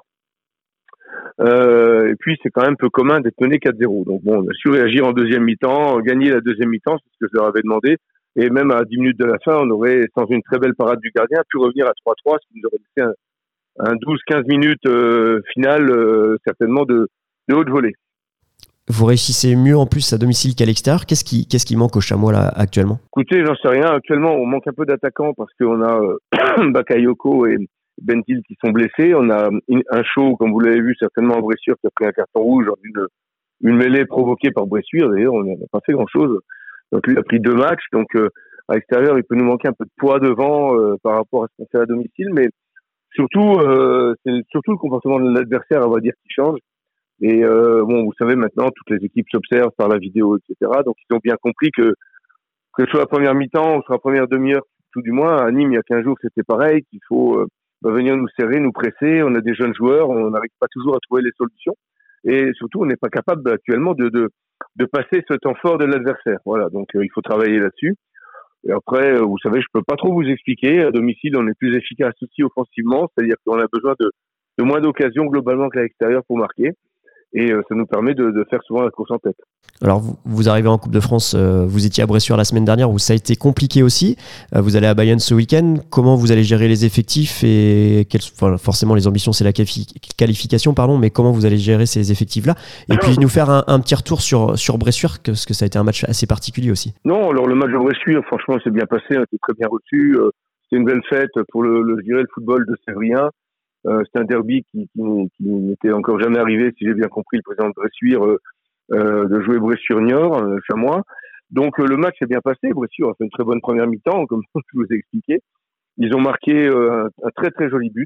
Et puis c'est quand même peu commun d'être mené 4-0. Donc bon, on a su réagir en deuxième mi-temps, gagner la deuxième mi-temps, c'est ce que je leur avais demandé. Et même à 10 minutes de la fin, on aurait, sans une très belle parade du gardien, pu revenir à 3-3, ce qui nous aurait laissé un 12-15 minutes finale, certainement de haute volée. Vous réussissez mieux en plus à domicile qu'à l'extérieur. Qu'est-ce qui manque au Chamois là actuellement ? Écoutez, j'en sais rien. Actuellement, on manque un peu d'attaquants parce qu'on a Bakayoko et Bentil qui sont blessés. On a un show, comme vous l'avez vu certainement, en Bressuire, qui a pris un carton rouge dans une mêlée provoquée par Bressuire. D'ailleurs, on n'a pas fait grand-chose. Donc lui a pris 2 matchs. Donc à l'extérieur, il peut nous manquer un peu de poids devant par rapport à ce qu'on fait à domicile. Mais surtout, c'est surtout le comportement de l'adversaire, on va dire, qui change. Et vous savez maintenant, toutes les équipes s'observent par la vidéo, etc. Donc ils ont bien compris que sur la première mi-temps, ou sur la première demi-heure, tout du moins, à Nîmes, il y a 15 jours, c'était pareil, qu'il faut venir nous serrer, nous presser. On a des jeunes joueurs, on n'arrive pas toujours à trouver les solutions. Et surtout, on n'est pas capable actuellement de passer ce temps fort de l'adversaire. Voilà, donc il faut travailler là-dessus. Et après, vous savez, je peux pas trop vous expliquer. À domicile, on est plus efficace aussi offensivement, c'est-à-dire qu'on a besoin de moins d'occasions globalement qu'à l'extérieur pour marquer. Et ça nous permet de faire souvent la course en tête. Alors vous arrivez en Coupe de France, vous étiez à Bressuire la semaine dernière où ça a été compliqué aussi. Vous allez à Bayonne ce week-end. Comment vous allez gérer les effectifs et forcément les ambitions c'est la qualification, mais comment vous allez gérer ces effectifs-là? Et puis nous faire un petit retour sur Bressuire, parce que ça a été un match assez particulier aussi. Non, alors le match de Bressuire, franchement, c'est bien passé, on était très bien reçu. C'était une belle fête pour le football de Sévrien. C'est un derby qui n'était encore jamais arrivé, si j'ai bien compris, le président de Bressuire, de jouer Bressuire-Niort, Chamois. Donc le match s'est bien passé. Bressuire a fait une très bonne première mi-temps, comme je vous ai expliqué. Ils ont marqué un très très joli but.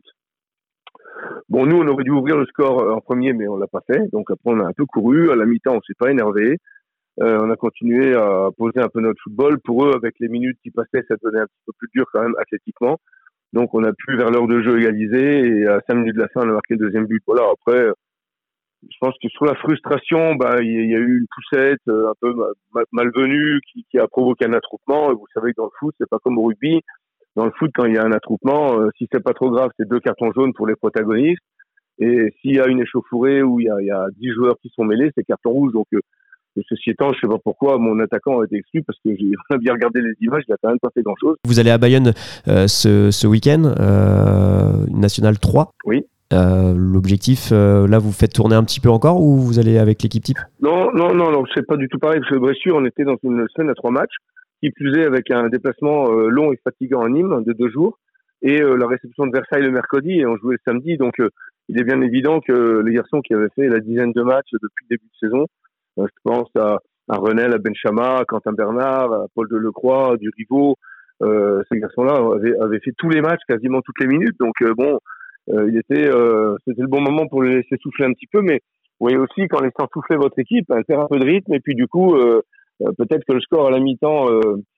Bon, nous on aurait dû ouvrir le score en premier, mais on l'a pas fait. Donc après on a un peu couru. À la mi-temps, on s'est pas énervé. On a continué à poser un peu notre football. Pour eux, avec les minutes qui passaient, ça devenait un petit peu plus dur quand même athlétiquement. Donc on a pu vers l'heure de jeu égaliser et à 5 minutes de la fin on a marqué le deuxième but. Voilà, après je pense que sur la frustration, il y a eu une poussette un peu malvenue qui a provoqué un attroupement. Et vous savez que dans le foot, c'est pas comme au rugby dans le foot, quand il y a un attroupement, si c'est pas trop grave, c'est 2 cartons jaunes pour les protagonistes. Et s'il y a une échauffourée où il y a 10 joueurs qui sont mêlés, c'est carton rouge. Donc, ceci étant, je sais pas pourquoi mon attaquant a été exclu, parce que on a bien regardé les images, il a quand même pas fait grand-chose. Vous allez à Bayonne ce week-end, National 3. Oui. L'objectif, là, vous faites tourner un petit peu encore ou vous allez avec l'équipe type? Non, c'est pas du tout pareil, parce que Bressuire, on était dans une semaine à 3 matchs, qui plus est avec un déplacement long et fatigant en Nîmes de 2 jours, et la réception de Versailles le mercredi, et on jouait le samedi, donc il est bien évident que les garçons qui avaient fait la dizaine de matchs depuis le début de saison, je pense à Renel, à Benchama, à Quentin Bernard, à Paul Delecroix, à Duriveau, ces garçons-là avaient fait tous les matchs, quasiment toutes les minutes, donc c'était le bon moment pour les laisser souffler un petit peu, mais vous voyez aussi, quand laissant souffler votre équipe, elle perd un peu de rythme, et puis du coup, peut-être que le score à la mi-temps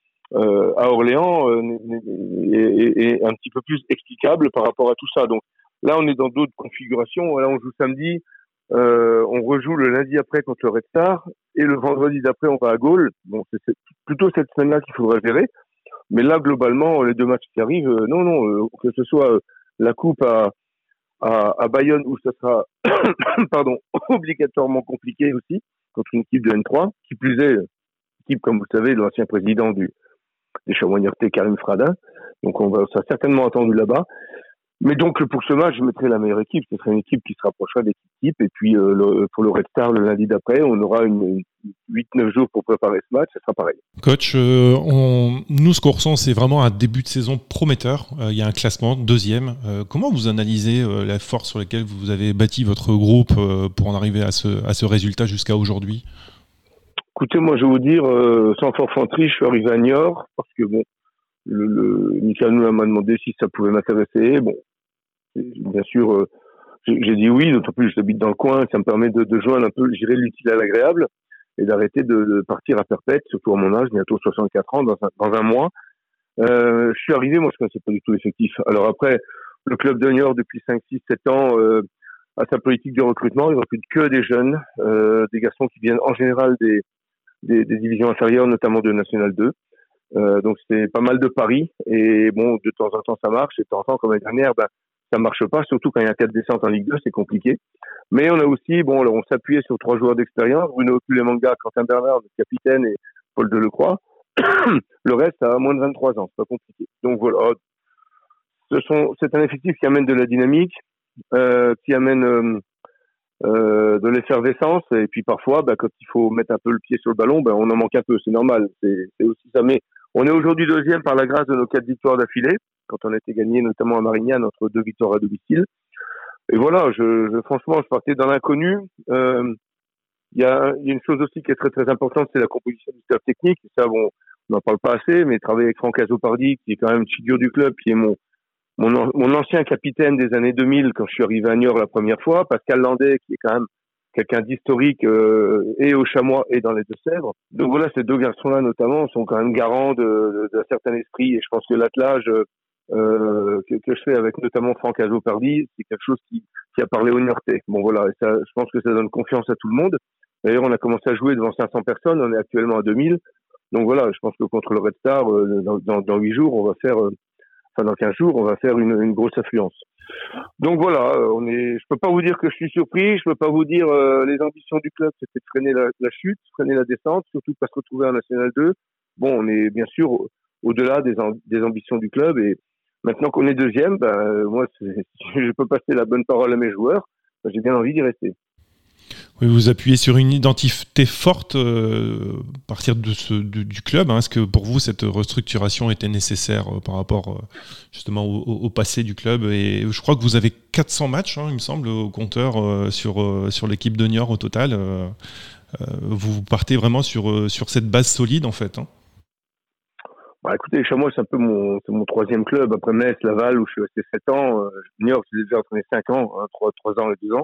à Orléans est un petit peu plus explicable par rapport à tout ça. Donc là, on est dans d'autres configurations. Là, on joue samedi, on rejoue le lundi après contre le Red Star, et le vendredi d'après, on va à Gaulle. Bon, c'est plutôt cette semaine-là qu'il faudrait gérer. Mais là, globalement, les 2 matchs qui arrivent, que ce soit la coupe à Bayonne, où ça sera obligatoirement compliqué aussi, contre une équipe de N3, qui plus est, équipe, comme vous le savez, de l'ancien président des Chavoignartais, Karim Fradin. Donc ça sera certainement attendu là-bas. Mais donc pour ce match, je mettrai la meilleure équipe. Ce sera une équipe qui se rapprochera des type. Et puis pour le Red Star, le lundi d'après, on aura 8-9 jours pour préparer ce match. Ça sera pareil. Coach, nous, ce qu'on ressent, c'est vraiment un début de saison prometteur. Il y a un classement, 2e. Comment vous analysez la force sur laquelle vous avez bâti votre groupe pour en arriver à ce résultat jusqu'à aujourd'hui? Écoutez, moi, je vais vous dire, sans forfanterie, je suis arrivé à Niort parce que Michael Noula m'a demandé si ça pouvait m'intéresser. Bon, bien sûr, j'ai dit oui, d'autant plus j'habite dans le coin, ça me permet de joindre un peu, je dirais, l'utile à l'agréable et d'arrêter de partir à perpète, surtout à mon âge, bientôt 64 ans, dans un mois. Je suis arrivé, moi, je connaissais pas du tout l'effectif. Alors après, le club de Niort, depuis 5, 6, 7 ans, a sa politique de recrutement. Il recrute que des jeunes, des garçons qui viennent en général des divisions inférieures, notamment de National 2. Donc c'est pas mal de paris et bon, de temps en temps ça marche et de temps en temps, comme l'année dernière, ça marche pas, surtout quand il y a 4 descentes en Ligue 2, c'est compliqué. Mais on a aussi, alors on s'appuyait sur 3 joueurs d'expérience, Bruno Culemanga, Quentin Bernard, le capitaine, et Paul Delecroix. Le reste a moins de 23 ans, c'est pas compliqué. Donc voilà, c'est un effectif qui amène de la dynamique, qui amène de l'effervescence, et puis parfois, quand il faut mettre un peu le pied sur le ballon, on en manque un peu, c'est normal, c'est aussi ça. Mais on est aujourd'hui 2e par la grâce de nos 4 victoires d'affilée, quand on a été gagné notamment à Marignane, notre 2 victoires à domicile. Et voilà, franchement, je partais dans l'inconnu. Il y a une chose aussi qui est très très importante, c'est la composition du staff technique. Et ça, on n'en parle pas assez, mais travailler avec Franck Azopardi, qui est quand même une figure du club, qui est mon ancien capitaine des années 2000 quand je suis arrivé à Niort la première fois, Pascal Landais, qui est quand même quelqu'un d'historique et au Chamois et dans les Deux-Sèvres. Donc voilà, ces 2 garçons-là notamment sont quand même garants d'un certain esprit, et je pense que l'attelage que je fais avec notamment Franck Azopardi, c'est quelque chose qui a parlé aux Niortais. Bon voilà, et ça, je pense que ça donne confiance à tout le monde. D'ailleurs, on a commencé à jouer devant 500 personnes, on est actuellement à 2000. Donc voilà, je pense que contre le Red Star, dans 8 jours, on va faire... dans 15 jours, on va faire une grosse affluence. Donc voilà, je peux pas vous dire que je suis surpris, je peux pas vous dire les ambitions du club, c'était de freiner la chute, freiner la descente, surtout pas se retrouver en National 2. Bon, on est bien sûr au-delà des ambitions du club, et maintenant qu'on est 2e, moi, je peux passer la bonne parole à mes joueurs, j'ai bien envie d'y rester. Oui, vous appuyez sur une identité forte à partir du club. Est-ce que pour vous, cette restructuration était nécessaire par rapport justement au passé du club? Et je crois que vous avez 400 matchs, il me semble, au compteur sur l'équipe de Niort au total. Vous partez vraiment sur cette base solide, en fait. Écoutez, Chamois, c'est un peu mon 3e club, après Metz, Laval, où je suis resté 7 ans. Niort, j'ai déjà entraîné 5 ans, 3 ans et 2 ans.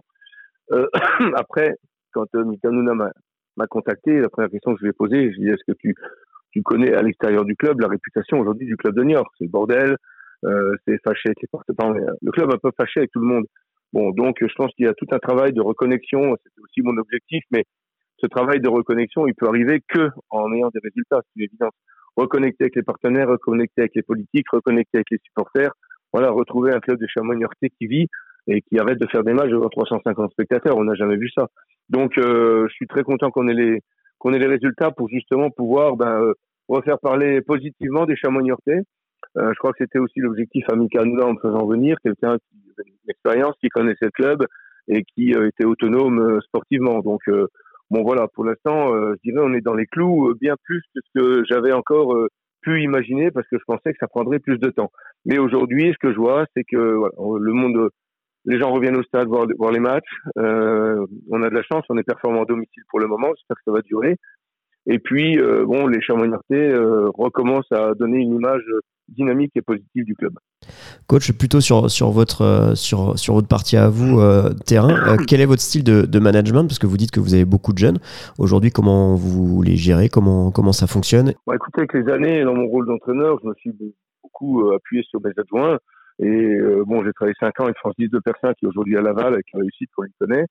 Après, quand Michael Nouna m'a contacté, la première question que je lui ai posée, je lui ai dit, est-ce que tu connais à l'extérieur du club la réputation aujourd'hui du club de Niort? C'est le bordel, c'est fâché avec les partisans. Le club est un peu fâché avec tout le monde. Bon, donc je pense qu'il y a tout un travail de reconnexion, c'était aussi mon objectif, mais ce travail de reconnexion, il peut arriver que en ayant des résultats, c'est une évidence. reconnecter avec les partenaires, reconnecter avec les politiques, reconnecter avec les supporters. Voilà, retrouver un club de Chamois-Niortais qui vit et qui arrête de faire des matchs devant 350 spectateurs. On n'a jamais vu ça. Donc, je suis très content qu'on ait les résultats pour justement pouvoir refaire parler positivement des Chamois-Niortais. Je crois que c'était aussi l'objectif à Mika Noula en me faisant venir, quelqu'un qui avait une expérience, qui connaissait le club et qui était autonome sportivement. Donc, voilà, pour l'instant, je dirais on est dans les clous bien plus que ce que j'avais encore pu imaginer parce que je pensais que ça prendrait plus de temps. Mais aujourd'hui, ce que je vois, c'est que le monde, les gens reviennent au stade voir les matchs. On a de la chance, on est performant à domicile pour le moment, j'espère que ça va durer. Et puis, les Chamois-Niortais recommencent à donner une image dynamique et positive du club. Coach, plutôt sur votre partie à vous, terrain, quel est votre style de management? Parce que vous dites que vous avez beaucoup de jeunes. Aujourd'hui, comment vous les gérez? Comment ça fonctionne? Écoutez, avec les années, dans mon rôle d'entraîneur, je me suis beaucoup appuyé sur mes adjoints. Et j'ai travaillé 5 ans avec Francis de Persin, qui est aujourd'hui à Laval, avec la réussite qu'on lui connaît,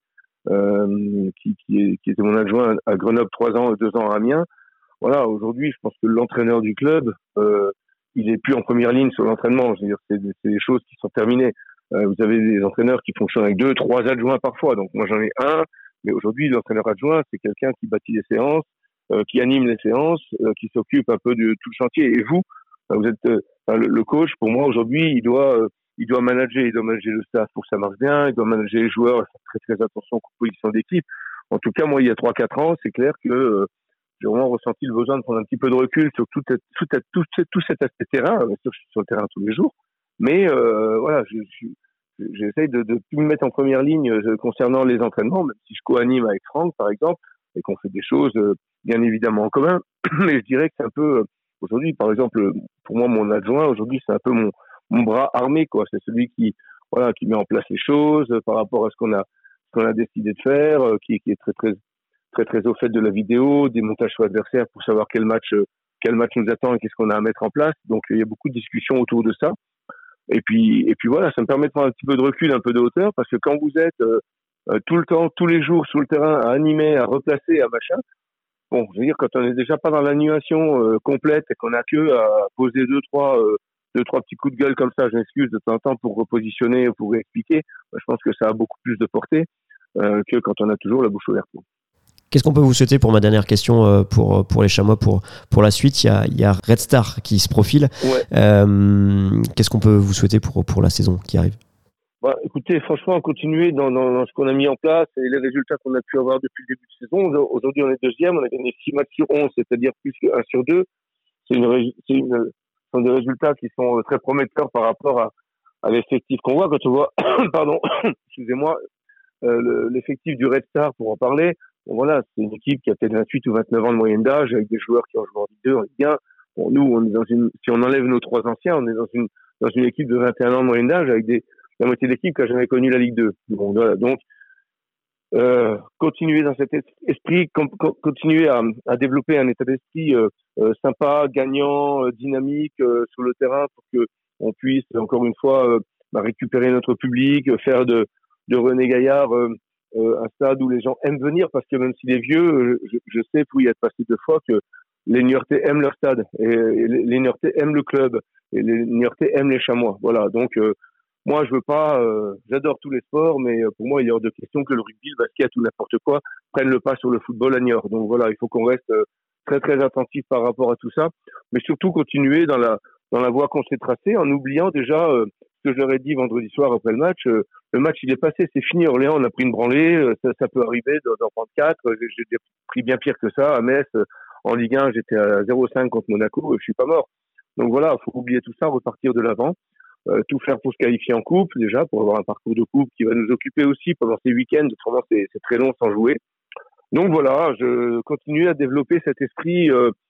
qui était mon adjoint à Grenoble 3 ans et 2 ans à Amiens. Voilà, aujourd'hui, je pense que l'entraîneur du club, il est plus en première ligne sur l'entraînement. Je veux dire, c'est des choses qui sont terminées. Vous avez des entraîneurs qui fonctionnent avec 2, 3 adjoints parfois. Donc moi, j'en ai un. Mais aujourd'hui, l'entraîneur adjoint, c'est quelqu'un qui bâtit les séances, qui anime les séances, qui s'occupe un peu de tout le chantier. Et vous êtes le coach. Pour moi, aujourd'hui, il doit manager le staff pour que ça marche bien. Il doit manager les joueurs, faire très très attention aux compositions d'équipe. En tout cas, moi, il y a 3-4 ans, c'est clair que j'ai vraiment ressenti le besoin de prendre un petit peu de recul sur tout cet aspect terrain. Bien sûr, je suis sur le terrain tous les jours, mais j'essaye de plus me mettre en première ligne concernant les entraînements, même si je co-anime avec Franck, par exemple, et qu'on fait des choses bien évidemment en commun. Mais je dirais que c'est un peu aujourd'hui, par exemple, pour moi, mon adjoint aujourd'hui, c'est un peu mon bras armé, quoi. C'est celui qui met en place les choses par rapport à ce qu'on a décidé de faire, qui est très très très très au fait de la vidéo, des montages sur l'adversaire pour savoir quel match nous attend et qu'est-ce qu'on a à mettre en place. Donc il y a beaucoup de discussions autour de ça. Et puis voilà, ça me permet de prendre un petit peu de recul, un peu de hauteur, parce que quand vous êtes tout le temps, tous les jours sur le terrain à animer, à replacer, à machin, bon, je veux dire, quand on n'est déjà pas dans l'annulation complète et qu'on a que à poser deux, trois petits coups de gueule comme ça, je m'excuse de temps en temps pour repositionner, pour réexpliquer, je pense que ça a beaucoup plus de portée que quand on a toujours la bouche ouverte. Qu'est-ce qu'on peut vous souhaiter pour ma dernière question pour les Chamois pour la suite? Il y a Red Star qui se profile. Ouais. Qu'est-ce qu'on peut vous souhaiter pour la saison qui arrive? Écoutez, franchement, continuer dans ce qu'on a mis en place et les résultats qu'on a pu avoir depuis le début de saison. Aujourd'hui, on est deuxième, on a gagné 6 matchs sur 11, c'est-à-dire plus que 1 sur 2. Ce sont des résultats qui sont très prometteurs par rapport à l'effectif qu'on voit. Quand on voit, excusez-moi, l'effectif du Red Star, pour en parler, bon, voilà, c'est une équipe qui a peut-être 28 ou 29 ans de moyenne d'âge, avec des joueurs qui ont joué en Ligue 2, en Ligue 1. Bon, nous, on est si on enlève nos 3 anciens, on est dans une équipe de 21 ans de moyenne d'âge, avec la moitié de l'équipe qui n'a jamais connu la Ligue 2. Bon, voilà, donc, continuer dans cet esprit, continuer à développer un état d'esprit sympa, gagnant, dynamique sur le terrain pour que on puisse, encore une fois, récupérer notre public, faire de René Gaillard un stade où les gens aiment venir, parce que même s'il est vieux, je sais, pour y être passé 2 fois, que les Niortais aiment leur stade, et les Niortais aiment le club, et les Niortais aiment les Chamois. Voilà, donc moi, je veux pas, j'adore tous les sports, mais pour moi, il est hors de question que le rugby, le basket ou n'importe quoi prenne le pas sur le football à Niort. Donc voilà, il faut qu'on reste très très attentif par rapport à tout ça, mais surtout continuer dans la voie qu'on s'est tracée, en oubliant déjà ce que je leur ai dit vendredi soir après le match. Le match, il est passé, c'est fini. Orléans, on a pris une branlée, ça peut arriver d'en prendre 4. J'ai pris bien pire que ça. À Metz, en Ligue 1, j'étais à 0,5 contre Monaco, je suis pas mort. Donc voilà, faut oublier tout ça, repartir de l'avant. Tout faire pour se qualifier en coupe, déjà, pour avoir un parcours de coupe qui va nous occuper aussi pendant ces week-ends. Autrement, c'est très long sans jouer. Donc voilà, je continue à développer cet esprit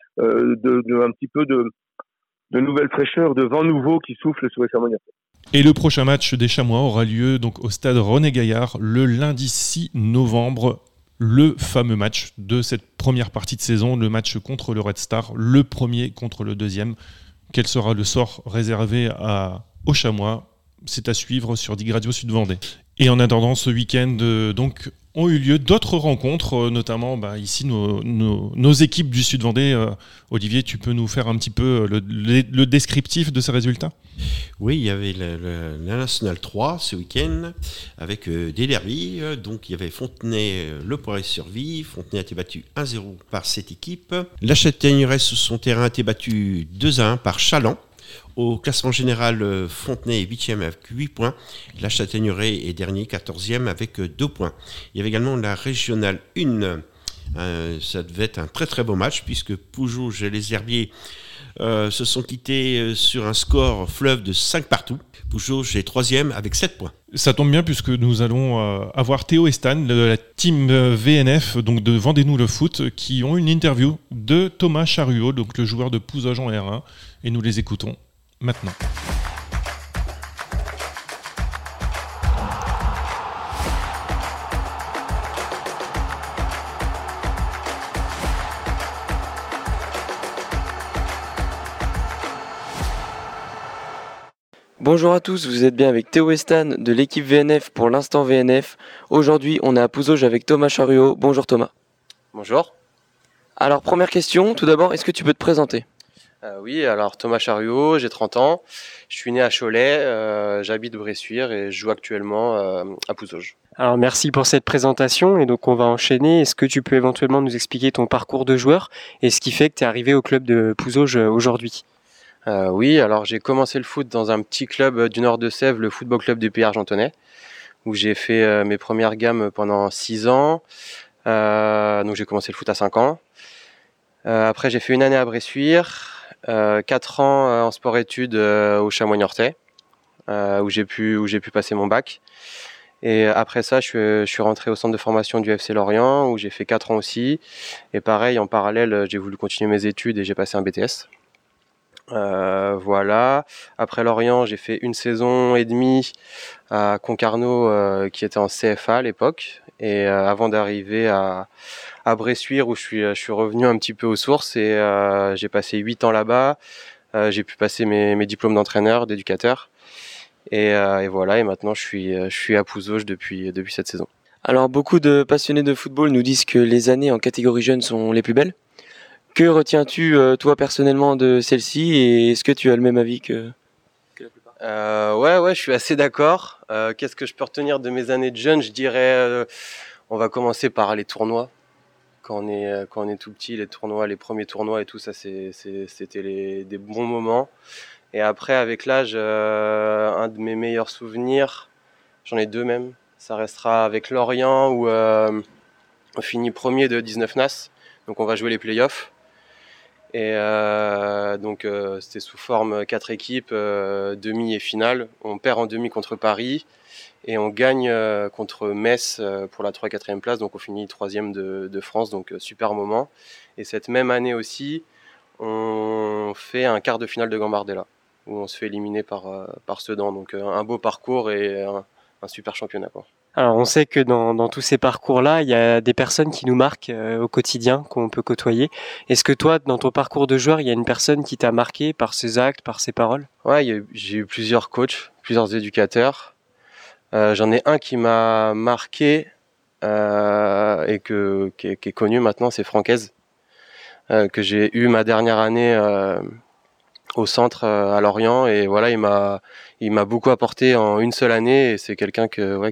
un petit peu de nouvelle fraîcheur, de vent nouveau qui souffle sur les Chamois-Niortais. Et le prochain match des Chamois aura lieu donc au stade René Gaillard le lundi 6 novembre. Le fameux match de cette première partie de saison, le match contre le Red Star, le premier contre le deuxième. Quel sera le sort réservé aux Chamois? C'est à suivre sur Dig Radio Sud Vendée. Et en attendant ce week-end, donc ont eu lieu d'autres rencontres, notamment ici nos équipes du Sud-Vendée. Olivier, tu peux nous faire un petit peu le descriptif de ces résultats ? Oui, il y avait la Nationale 3 ce week-end avec des derbies. Donc il y avait Fontenay, Le Poiret-sur-Vie. Fontenay a été battu 1-0 par cette équipe. La Châtaigneraie, sur son terrain, a été battu 2-1 par Chaland. Au classement général, Fontenay est 8e avec 8 points. La Châtaigneraie est dernier, 14e avec 2 points. Il y avait également la Régionale 1. Ça devait être un très très beau match puisque Poujauges et les Herbiers se sont quittés sur un score fleuve de 5 partout. Poujauges est 3e avec 7 points. Ça tombe bien puisque nous allons avoir Théo et Stan de la team VNF, donc de Vendez-nous le foot, qui ont une interview de Thomas Charuot, donc le joueur de Pouzauges en R1, et nous les écoutons maintenant. Bonjour à tous, vous êtes bien avec Théo et Stan de l'équipe VNF pour l'instant VNF. Aujourd'hui, on est à Pouzauges avec Thomas Charuot. Bonjour Thomas. Bonjour. Alors, première question, tout d'abord, est-ce que tu peux te présenter ? Oui, alors Thomas Charuot, j'ai 30 ans, je suis né à Cholet, j'habite Bressuire et je joue actuellement à Pouzauges. Alors merci pour cette présentation et donc on va enchaîner. Est-ce que tu peux éventuellement nous expliquer ton parcours de joueur et ce qui fait que tu es arrivé au club de Pouzauges aujourd'hui ? Oui, alors j'ai commencé le foot dans un petit club du nord de Sèvres, le Football Club du Pays Argentonnais, où j'ai fait mes premières gammes pendant 6 ans. Donc j'ai commencé le foot à 5 ans. Après j'ai fait une année à Bressuire, 4 ans en sport-études au Chamois-Niortais, où j'ai pu passer mon bac. Et après ça, je suis rentré au centre de formation du FC Lorient, où j'ai fait 4 ans aussi. Et pareil, en parallèle, j'ai voulu continuer mes études et j'ai passé un BTS. Voilà. Après Lorient, j'ai fait 1 saison et demie à Concarneau, qui était en CFA à l'époque. Et avant d'arriver à Bressuire, où je suis revenu un petit peu aux sources et j'ai passé 8 ans là-bas. J'ai pu passer mes diplômes d'entraîneur, d'éducateur. Et voilà, et maintenant je suis à Pouzauges depuis cette saison. Alors, beaucoup de passionnés de football nous disent que les années en catégorie jeune sont les plus belles. Que retiens-tu, toi, personnellement, de celle-ci et est-ce que tu as le même avis que la plupart ? Ouais, je suis assez d'accord. Qu'est-ce que je peux retenir de mes années de jeune ? Je dirais, on va commencer par les tournois. Quand on est tout petit, les tournois, les premiers tournois et tout ça, c'était des bons moments. Et après, avec l'âge, un de mes meilleurs souvenirs, j'en ai 2 même, ça restera avec Lorient où on finit premier de 19 NAS, donc on va jouer les playoffs. Et donc c'était sous forme 4 équipes, demi et finale. On perd en demi contre Paris et on gagne contre Metz pour la 3 et 4e place, donc on finit 3e de France, donc super moment. Et cette même année aussi, on fait un quart de finale de Gambardella, où on se fait éliminer par Sedan. Donc un beau parcours et un super championnat, quoi. Alors on sait que dans tous ces parcours-là, il y a des personnes qui nous marquent au quotidien, qu'on peut côtoyer. Est-ce que toi, dans ton parcours de joueur, il y a une personne qui t'a marqué par ses actes, par ses paroles ? Ouais, j'ai eu plusieurs coachs, plusieurs éducateurs. J'en ai un qui m'a marqué et qui est connu maintenant, c'est Francaise, que j'ai eu ma dernière année au centre à Lorient, et voilà, il m'a beaucoup apporté en une seule année et c'est quelqu'un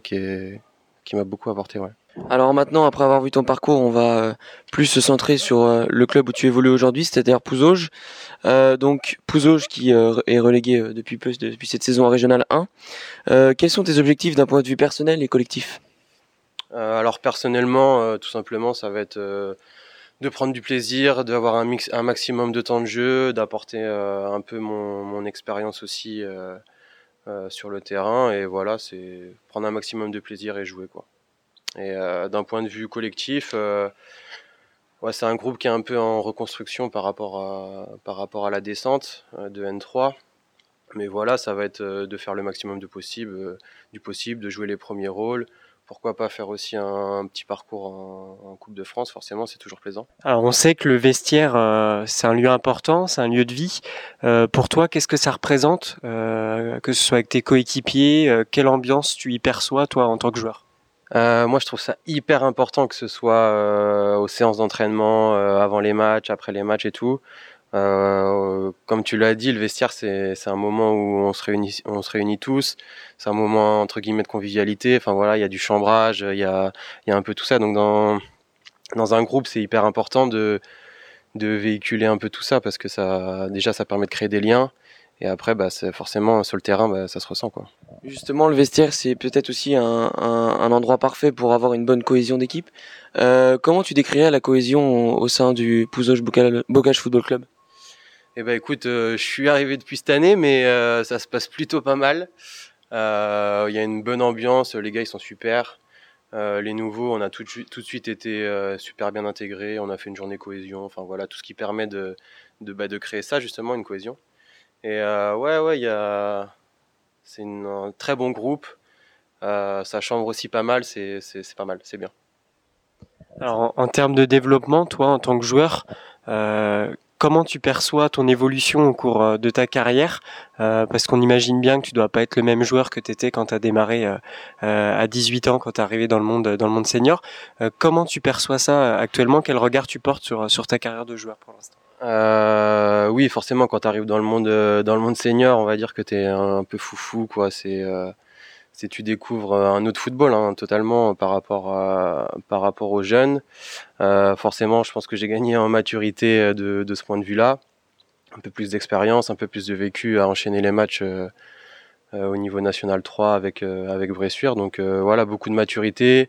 qui m'a beaucoup apporté, ouais. Alors maintenant, après avoir vu ton parcours, on va plus se centrer sur le club où tu évolues aujourd'hui, c'est-à-dire Pouzauges. Donc Pouzauges qui est relégué depuis cette saison en Régionale 1. Quels sont tes objectifs d'un point de vue personnel et collectif ? Alors personnellement, tout simplement, ça va être de prendre du plaisir, d'avoir un maximum de temps de jeu, d'apporter un peu mon expérience aussi sur le terrain, et voilà, c'est prendre un maximum de plaisir et jouer, quoi. Et d'un point de vue collectif, ouais, c'est un groupe qui est un peu en reconstruction par rapport à la descente de N3, mais voilà, ça va être de faire le maximum du possible, de jouer les premiers rôles. Pourquoi pas faire aussi un petit parcours en Coupe de France, forcément, c'est toujours plaisant. Alors on sait que le vestiaire, c'est un lieu important, c'est un lieu de vie. Pour toi, qu'est-ce que ça représente, que ce soit avec tes coéquipiers, quelle ambiance tu y perçois, toi, en tant que joueur ? Moi, je trouve ça hyper important que ce soit aux séances d'entraînement, avant les matchs, après les matchs et tout. Comme tu l'as dit, le vestiaire, c'est un moment où on se réunit tous. C'est un moment entre guillemets de convivialité. Enfin voilà, il y a du chambrage, il y a un peu tout ça. Donc dans un groupe, c'est hyper important de véhiculer un peu tout ça parce que ça permet de créer des liens. Et après, c'est forcément sur le terrain, ça se ressent quoi. Justement, le vestiaire, c'est peut-être aussi un endroit parfait pour avoir une bonne cohésion d'équipe. Comment tu décrirais la cohésion au sein du Pouzauges Bocage Football Club? Eh ben écoute, je suis arrivé depuis cette année, mais ça se passe plutôt pas mal. Il y a une bonne ambiance, les gars ils sont super. Les nouveaux, on a tout de suite été super bien intégrés. On a fait une journée cohésion. Enfin voilà, tout ce qui permet de créer ça justement, une cohésion. Et c'est un très bon groupe. Ça chambre aussi pas mal. C'est pas mal, c'est bien. Alors, en termes de développement, toi, en tant que joueur, comment tu perçois ton évolution au cours de ta carrière? Parce qu'on imagine bien que tu dois pas être le même joueur que tu étais quand tu as démarré à 18 ans, quand tu es arrivé dans le monde senior. Comment tu perçois ça actuellement? Quel regard tu portes sur ta carrière de joueur pour l'instant? Oui, forcément, quand tu arrives dans le monde senior, on va dire que tu es un peu foufou, quoi. Tu découvres un autre football, hein, totalement par rapport aux jeunes. Forcément, je pense que j'ai gagné en maturité de ce point de vue-là. Un peu plus d'expérience, un peu plus de vécu à enchaîner les matchs au niveau national 3 avec Bressuire. Donc voilà, beaucoup de maturité.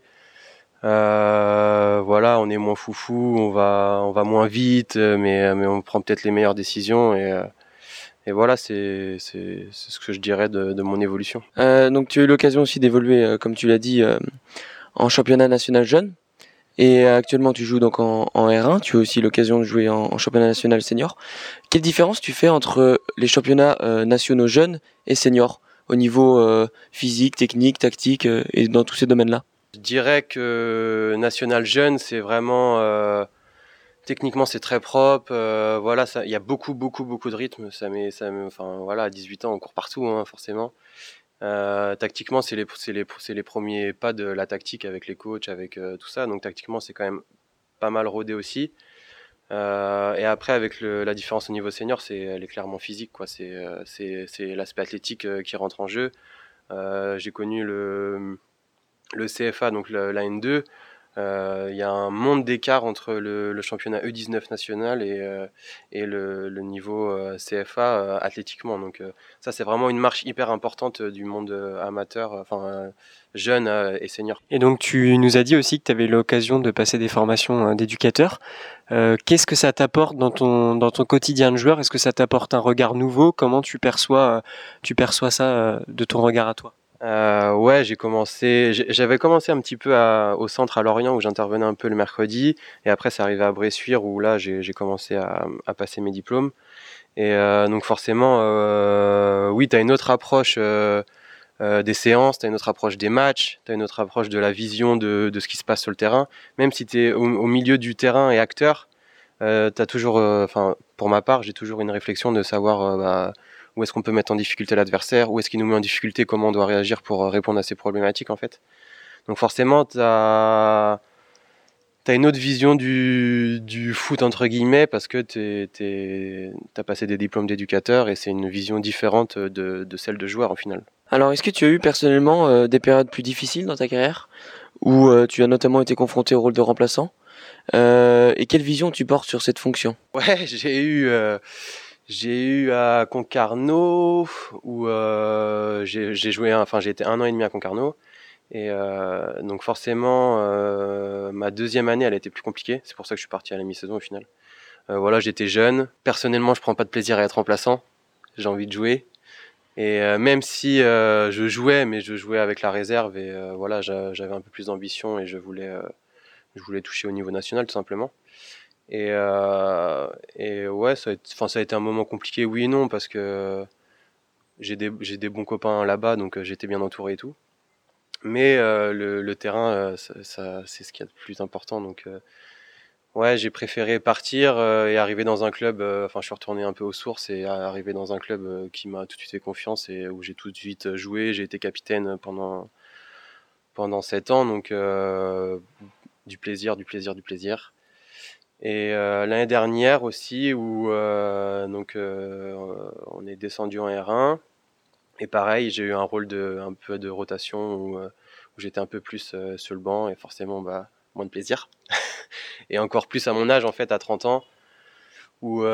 Voilà, on est moins foufou, on va moins vite, mais on prend peut-être les meilleures décisions et voilà, c'est ce que je dirais de mon évolution. Donc tu as eu l'occasion aussi d'évoluer, comme tu l'as dit, en championnat national jeune. Et actuellement tu joues donc en R1, tu as aussi l'occasion de jouer en championnat national senior. Quelle différence tu fais entre les championnats nationaux jeunes et seniors au niveau physique, technique, tactique et dans tous ces domaines-là? Je dirais que national jeune, c'est vraiment techniquement c'est très propre. Voilà, il y a beaucoup de rythme. Enfin voilà, à 18 ans on court partout, hein, forcément. Tactiquement, c'est les premiers pas de la tactique avec les coachs, avec tout ça. Donc tactiquement, c'est quand même pas mal rodé aussi. Et après, avec la différence au niveau senior, elle est clairement physique, quoi. C'est l'aspect athlétique qui rentre en jeu. J'ai connu le CFA, donc la N2. Il y a un monde d'écart entre le championnat E19 national et le niveau CFA athlétiquement. Donc ça, c'est vraiment une marche hyper importante du monde amateur, jeune et senior. Et donc tu nous as dit aussi que tu avais l'occasion de passer des formations d'éducateur. Qu'est-ce que ça t'apporte dans ton quotidien de joueur? Est-ce que ça t'apporte un regard nouveau? Comment tu perçois ça de ton regard à toi? Ouais, j'avais commencé un petit peu au centre à Lorient où j'intervenais un peu le mercredi et après c'est arrivé à Bressuire où là j'ai commencé à passer mes diplômes et donc forcément oui, tu as une autre approche des séances, tu as une autre approche des matchs, tu as une autre approche de la vision de ce qui se passe sur le terrain, même si tu es au milieu du terrain et acteur, t'as toujours pour ma part, j'ai toujours une réflexion de savoir où est-ce qu'on peut mettre en difficulté l'adversaire, où est-ce qu'il nous met en difficulté, comment on doit réagir pour répondre à ces problématiques en fait. Donc forcément, t'as une autre vision du foot entre guillemets parce que t'as passé des diplômes d'éducateur et c'est une vision différente de celle de joueur au final. Alors, est-ce que tu as eu personnellement des périodes plus difficiles dans ta carrière où tu as notamment été confronté au rôle de remplaçant et quelle vision tu portes sur cette fonction? Ouais, j'ai eu à Concarneau où j'ai été 1 an et demi à Concarneau et donc forcément ma deuxième année elle a été plus compliquée, c'est pour ça que je suis parti à la mi-saison au final. Voilà, j'étais jeune, personnellement je prends pas de plaisir à être remplaçant, j'ai envie de jouer et même si je jouais mais je jouais avec la réserve et voilà, j'avais un peu plus d'ambition et je voulais toucher au niveau national tout simplement. Et ouais, ça a été un moment compliqué, oui et non, parce que j'ai des bons copains là-bas, donc j'étais bien entouré et tout. Mais le terrain, c'est ce qu'il y a de plus important. Donc ouais, j'ai préféré partir et arriver dans un club. Je suis retourné un peu aux sources et arriver dans un club qui m'a tout de suite fait confiance et où j'ai tout de suite joué. J'ai été capitaine pendant 7 ans, donc du plaisir. Et l'année dernière aussi, où on est descendu en R1, et pareil, j'ai eu un rôle un peu de rotation où j'étais un peu plus sur le banc, et forcément moins de plaisir. Et encore plus à mon âge, en fait, à 30 ans, où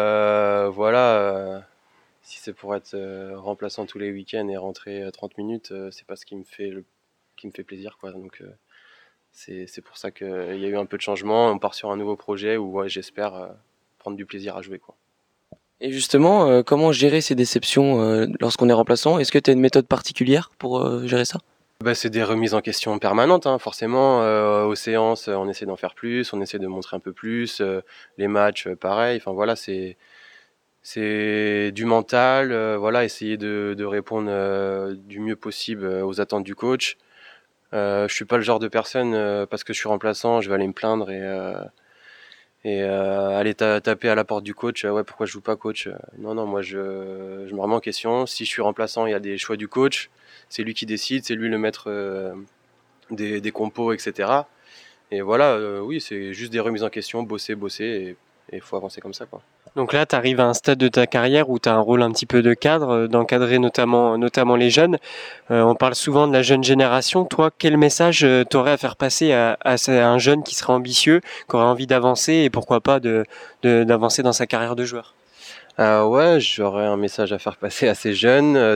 si c'est pour être remplaçant tous les week-ends et rentrer 30 minutes, c'est pas ce qui me fait plaisir, quoi. Donc c'est pour ça qu'il y a eu un peu de changement. On part sur un nouveau projet où j'espère prendre du plaisir à jouer, quoi. Et justement, comment gérer ces déceptions lorsqu'on est remplaçant? Est-ce que tu as une méthode particulière pour gérer ça? C'est des remises en question permanentes, hein, forcément. Aux séances, on essaie d'en faire plus, on essaie de montrer un peu plus. Les matchs, pareil. Enfin voilà, c'est du mental. Essayer de répondre du mieux possible aux attentes du coach. Je suis pas le genre de personne parce que je suis remplaçant, je vais aller me plaindre et aller taper à la porte du coach. Pourquoi je joue pas, coach? Non, moi je me remets en question. Si je suis remplaçant, il y a des choix du coach. C'est lui qui décide, c'est lui le maître des compos, etc. Et voilà, oui, c'est juste des remises en question, bosser, et il faut avancer comme ça, quoi. Donc là, tu arrives à un stade de ta carrière où tu as un rôle un petit peu de cadre, d'encadrer notamment les jeunes. On parle souvent de la jeune génération. Toi, quel message tu aurais à faire passer à un jeune qui serait ambitieux, qui aurait envie d'avancer et pourquoi pas d'avancer dans sa carrière de joueur? J'aurais un message à faire passer à ces jeunes.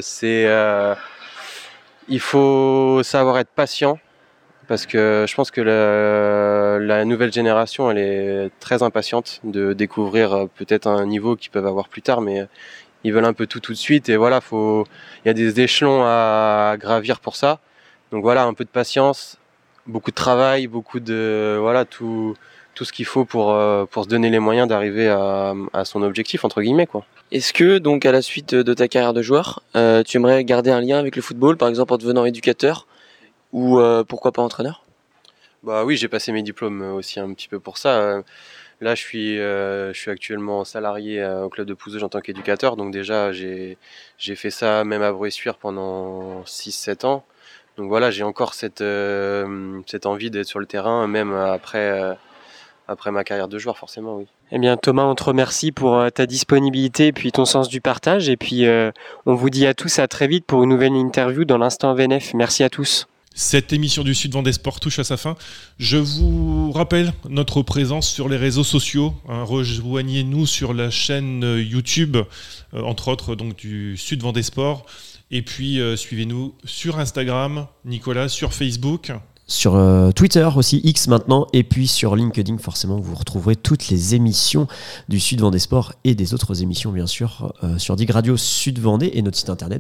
Il faut savoir être patient, parce que je pense que la nouvelle génération, elle est très impatiente de découvrir peut-être un niveau qu'ils peuvent avoir plus tard, mais ils veulent un peu tout de suite. Et voilà, il y a des échelons à gravir pour ça. Donc voilà, un peu de patience, beaucoup de travail, beaucoup de tout ce qu'il faut pour se donner les moyens d'arriver à son objectif, entre guillemets, quoi. Est-ce que, donc, à la suite de ta carrière de joueur, tu aimerais garder un lien avec le football, par exemple en devenant éducateur ou pourquoi pas entraîneur? Oui, j'ai passé mes diplômes aussi un petit peu pour ça. Là, je suis actuellement salarié au club de Pouzauges en tant qu'éducateur. Donc déjà, j'ai fait ça même à Bressuire pendant 6-7 ans. Donc voilà, j'ai encore cette envie d'être sur le terrain, même après ma carrière de joueur, forcément, oui. Eh bien, Thomas, on te remercie pour ta disponibilité et puis ton sens du partage. Et puis, on vous dit à tous à très vite pour une nouvelle interview dans l'Instant VNF. Merci à tous. Cette émission du Sud Vendée Sport touche à sa fin. Je vous rappelle notre présence sur les réseaux sociaux. Rejoignez-nous sur la chaîne YouTube, entre autres donc du Sud Vendée Sport. Et puis suivez-nous sur Instagram, Nicolas, sur Facebook. Sur Twitter aussi, X maintenant, et puis sur LinkedIn, forcément, vous retrouverez toutes les émissions du Sud Vendée Sport et des autres émissions, bien sûr, sur Dig Radio Sud Vendée et notre site internet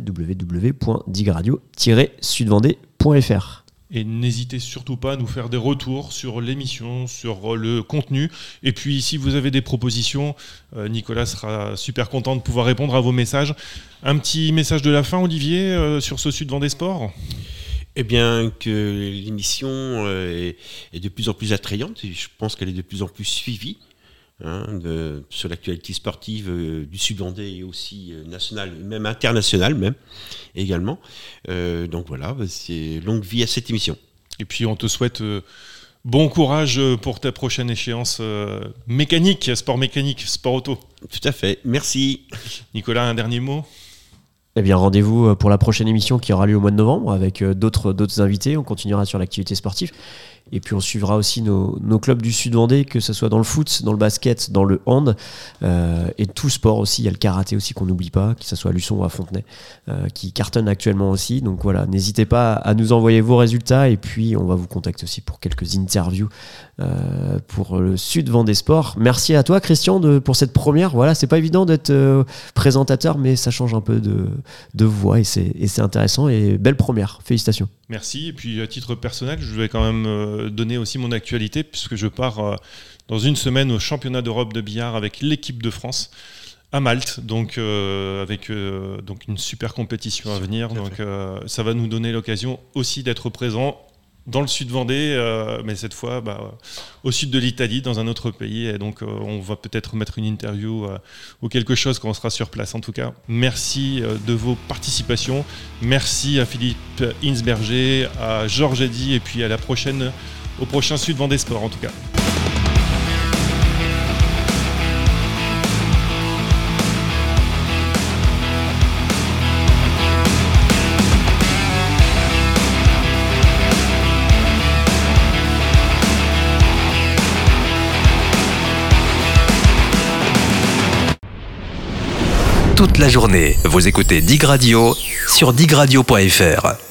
www.digradio-sudvendée.fr. Et n'hésitez surtout pas à nous faire des retours sur l'émission, sur le contenu. Et puis, si vous avez des propositions, Nicolas sera super content de pouvoir répondre à vos messages. Un petit message de la fin, Olivier, sur ce Sud Vendée Sport ? Eh bien, que l'émission est de plus en plus attrayante et je pense qu'elle est de plus en plus suivie sur l'actualité sportive du Sud-Vendée et aussi nationale, même internationale même également. Donc voilà, c'est longue vie à cette émission. Et puis on te souhaite bon courage pour ta prochaine échéance mécanique, sport auto. Tout à fait, merci. Nicolas, un dernier mot ? Eh bien, rendez-vous pour la prochaine émission qui aura lieu au mois de novembre avec d'autres invités. On continuera sur l'activité sportive. Et puis, on suivra aussi nos clubs du Sud-Vendée, que ce soit dans le foot, dans le basket, dans le hand et tout sport aussi. Il y a le karaté aussi qu'on n'oublie pas, que ce soit à Luçon ou à Fontenay, qui cartonne actuellement aussi. Donc voilà, n'hésitez pas à nous envoyer vos résultats. Et puis, on va vous contacter aussi pour quelques interviews pour le Sud-Vendée Sport. Merci à toi, Christian, pour cette première. Voilà, c'est pas évident d'être présentateur, mais ça change un peu de voix et c'est intéressant. Et belle première, félicitations. Merci. Et puis à titre personnel, je vais quand même donner aussi mon actualité puisque je pars dans une semaine au championnat d'Europe de billard avec l'équipe de France à Malte, donc avec donc une super compétition à venir. Donc ça va nous donner l'occasion aussi d'être présents dans le sud Vendée, mais cette fois au sud de l'Italie, dans un autre pays. Et donc on va peut-être mettre une interview ou quelque chose quand on sera sur place. En tout cas, merci de vos participations. Merci à Philippe Hinsberger, à Georges Eddy et puis au prochain Sud Vendée Sport en tout cas. Toute la journée, vous écoutez Dig Radio sur digradio.fr.